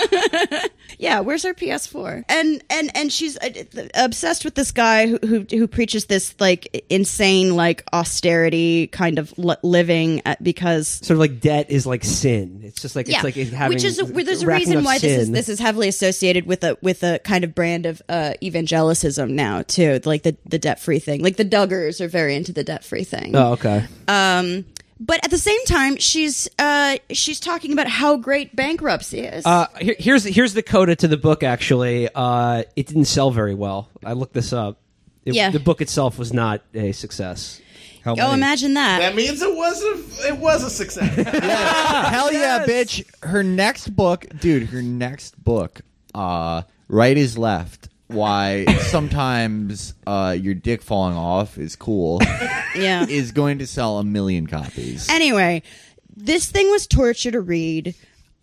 Yeah, where's her P S four? And and and she's uh, obsessed with this guy who who, who preaches this like insane like austerity kind of li- living at, because Sort of like debt is like sin. It's just like yeah, it's like having which is a, there's a racking reason up why this is sin. this is heavily associated with a with a kind of brand of uh, evangelicism now too, like the the debt free thing. Like the Duggars are very into the debt free thing. Oh, okay. Um, but at the same time, she's uh, she's talking about how great bankruptcy is. Uh, here, here's here's the coda to the book. Actually, uh, it didn't sell very well. I looked this up. It, Yeah. the book itself was not a success. How oh, imagine that. That means it was a it was a success. Hell yeah, bitch. Her next book, dude, her next book, uh, Right is Left. Why sometimes uh, your dick falling off is cool. Yeah. Is going to sell a million copies. Anyway, this thing was torture to read.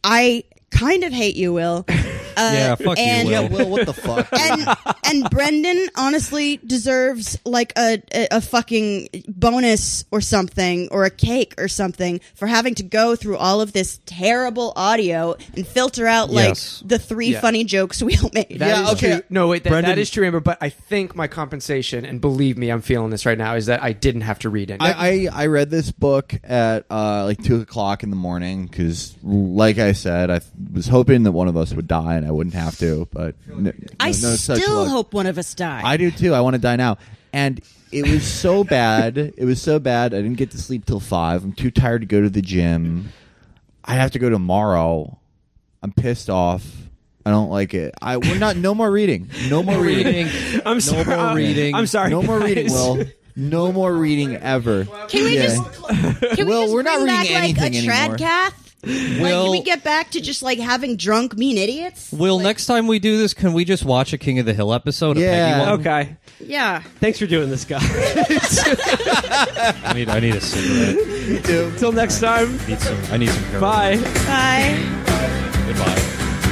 I kind of hate you, Will. Uh, Yeah, fuck you, and, Will. Yeah, Will, what the fuck? And and Brendan honestly deserves like a, a a fucking bonus or something, or a cake or something, for having to go through all of this terrible audio and filter out like Yes. the three Yeah. funny jokes we all made. That Yeah, is okay. true. No, wait, that, Brendan- that is true, Amber. But I think my compensation, and believe me, I'm feeling this right now, is that I didn't have to read any. I, I, I read this book at uh, like two o'clock in the morning because, like I said, I th- was hoping that one of us would die and I wouldn't have to. But no, I no such still luck. hope one of us die. I do too. I want to die now. And it was so bad. It was so bad. I didn't get to sleep till five. I'm too tired to go to the gym. I have to go tomorrow. I'm pissed off. I don't like it. I we're not. No more reading. No more reading. reading. I'm No sorry. more uh, reading. I'm sorry. No more reading. guys. Will. No more reading ever. Can we Yeah. just can we Well, just we're not bring back reading like a anything anymore. tradcath? Like, Will- can we get back to just like having drunk mean idiots? Will, Like, next time we do this, can we just watch a King of the Hill episode? A Yeah. Peggy one? Okay. Yeah. Thanks for doing this, guys. I need, I need a cigarette. Until next time. I need some. I need some. heroin. Bye. Bye. Goodbye.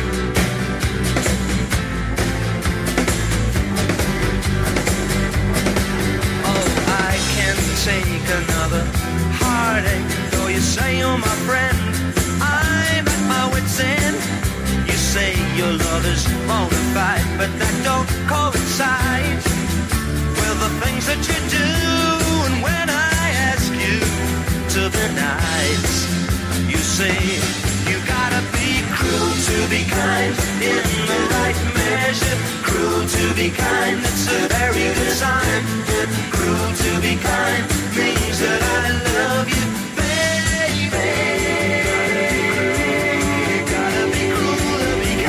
Oh, I can't take another heartache. Though you say you're my friend, I'm at my wit's end. You say your love is bona fide, but that don't coincide with the things that you do. say you gotta be cruel to be kind in the right measure. Cruel to be kind, it's a very good sign. Cruel to be kind means that I love you, baby. Gotta be cruel to be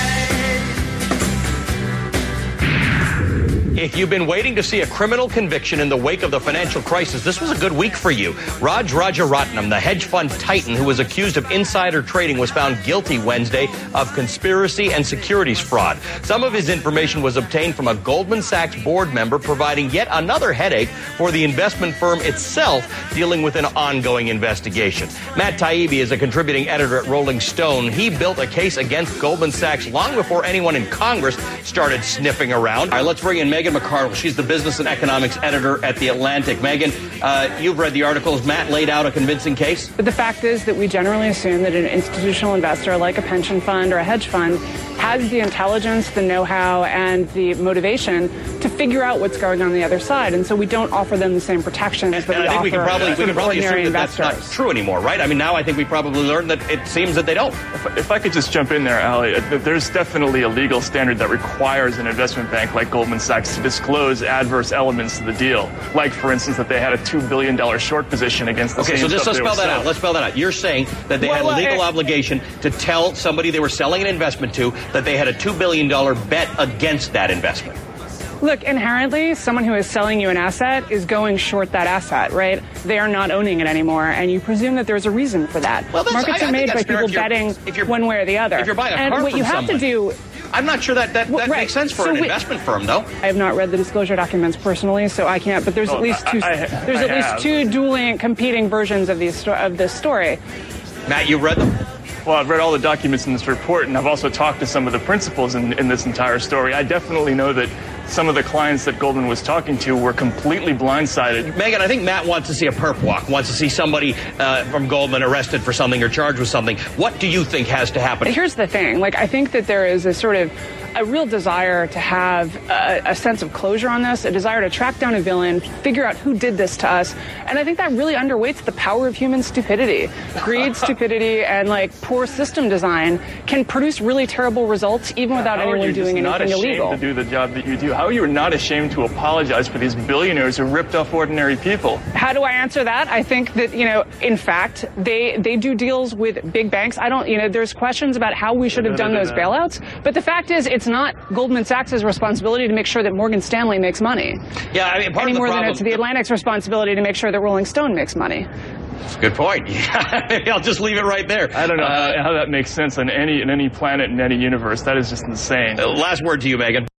kind. If you've been waiting to see a criminal conviction in the wake of the financial crisis, this was a good week for you. Raj Rajaratnam, the hedge fund titan who was accused of insider trading, was found guilty Wednesday of conspiracy and securities fraud. Some of his information was obtained from a Goldman Sachs board member, providing yet another headache for the investment firm itself dealing with an ongoing investigation. Matt Taibbi is a contributing editor at Rolling Stone. He built a case against Goldman Sachs long before anyone in Congress started sniffing around. All right, let's bring in Megan McArdle. She's the business and economics editor at The Atlantic. Megan, uh, you've read the articles. Matt laid out a convincing case. But the fact is that we generally assume that an institutional investor like a pension fund or a hedge fund has the intelligence, the know-how, and the motivation to figure out what's going on, on the other side. And so we don't offer them the same protections and, that and we I think offer we can probably, we can probably ordinary assume that investors. That's not true anymore, right? I mean, now I think we probably learned that it seems that they don't. If, if I could just jump in there, Ali, there's definitely a legal standard that requires an investment bank like Goldman Sachs to disclose adverse elements to the deal. Like, for instance, that they had a two billion dollars short position against the okay, same so just stuff let's they were spell that selling. out. Let's spell that out. You're saying that they Well, had a legal uh, obligation to tell somebody they were selling an investment to that they had a two billion dollars bet against that investment. Look, inherently, someone who is selling you an asset is going short that asset, right? They are not owning it anymore, and you presume that there's a reason for that. Well, that's- Markets I- I are made think by that's fair people if you're- betting if you're- one way or the other. if you're buying a and car what from you have someone. to do. I'm not sure that that, Well, that right. makes sense for So an we- investment firm, though. I have not read the disclosure documents personally, so I can't. But there's Oh, at least two. I- I- there's I at least have. two dueling, competing versions of these sto- of this story. Matt, you read them? Well, I've read all the documents in this report, and I've also talked to some of the principals in, in this entire story. I definitely know that some of the clients that Goldman was talking to were completely blindsided. Megan, I think Matt wants to see a perp walk, wants to see somebody uh, from Goldman arrested for something or charged with something. What do you think has to happen? Here's the thing. Like, I think that there is a sort of a real desire to have a, a sense of closure on this, a desire to track down a villain, figure out who did this to us. And I think that really underweights the power of human stupidity. Greed, stupidity, and like poor system design can produce really terrible results even without How are anyone you just doing not anything ashamed illegal. to do the job that you do? How are you not ashamed to apologize for these billionaires who ripped off ordinary people? How do I answer that? I think that, you know, in fact, they they do deals with big banks. I don't, you know, there's questions about how we should have done those bailouts. But the fact is, it's not Goldman Sachs' responsibility to make sure that Morgan Stanley makes money. Yeah, I mean, part Any of the more problem, than it's the Atlantic's responsibility to make sure that Rolling Stone makes money. Good point. Maybe I'll just leave it right there. I don't know Uh, how, how that makes sense on any in any planet in any universe. That is just insane. last word to you, Megan.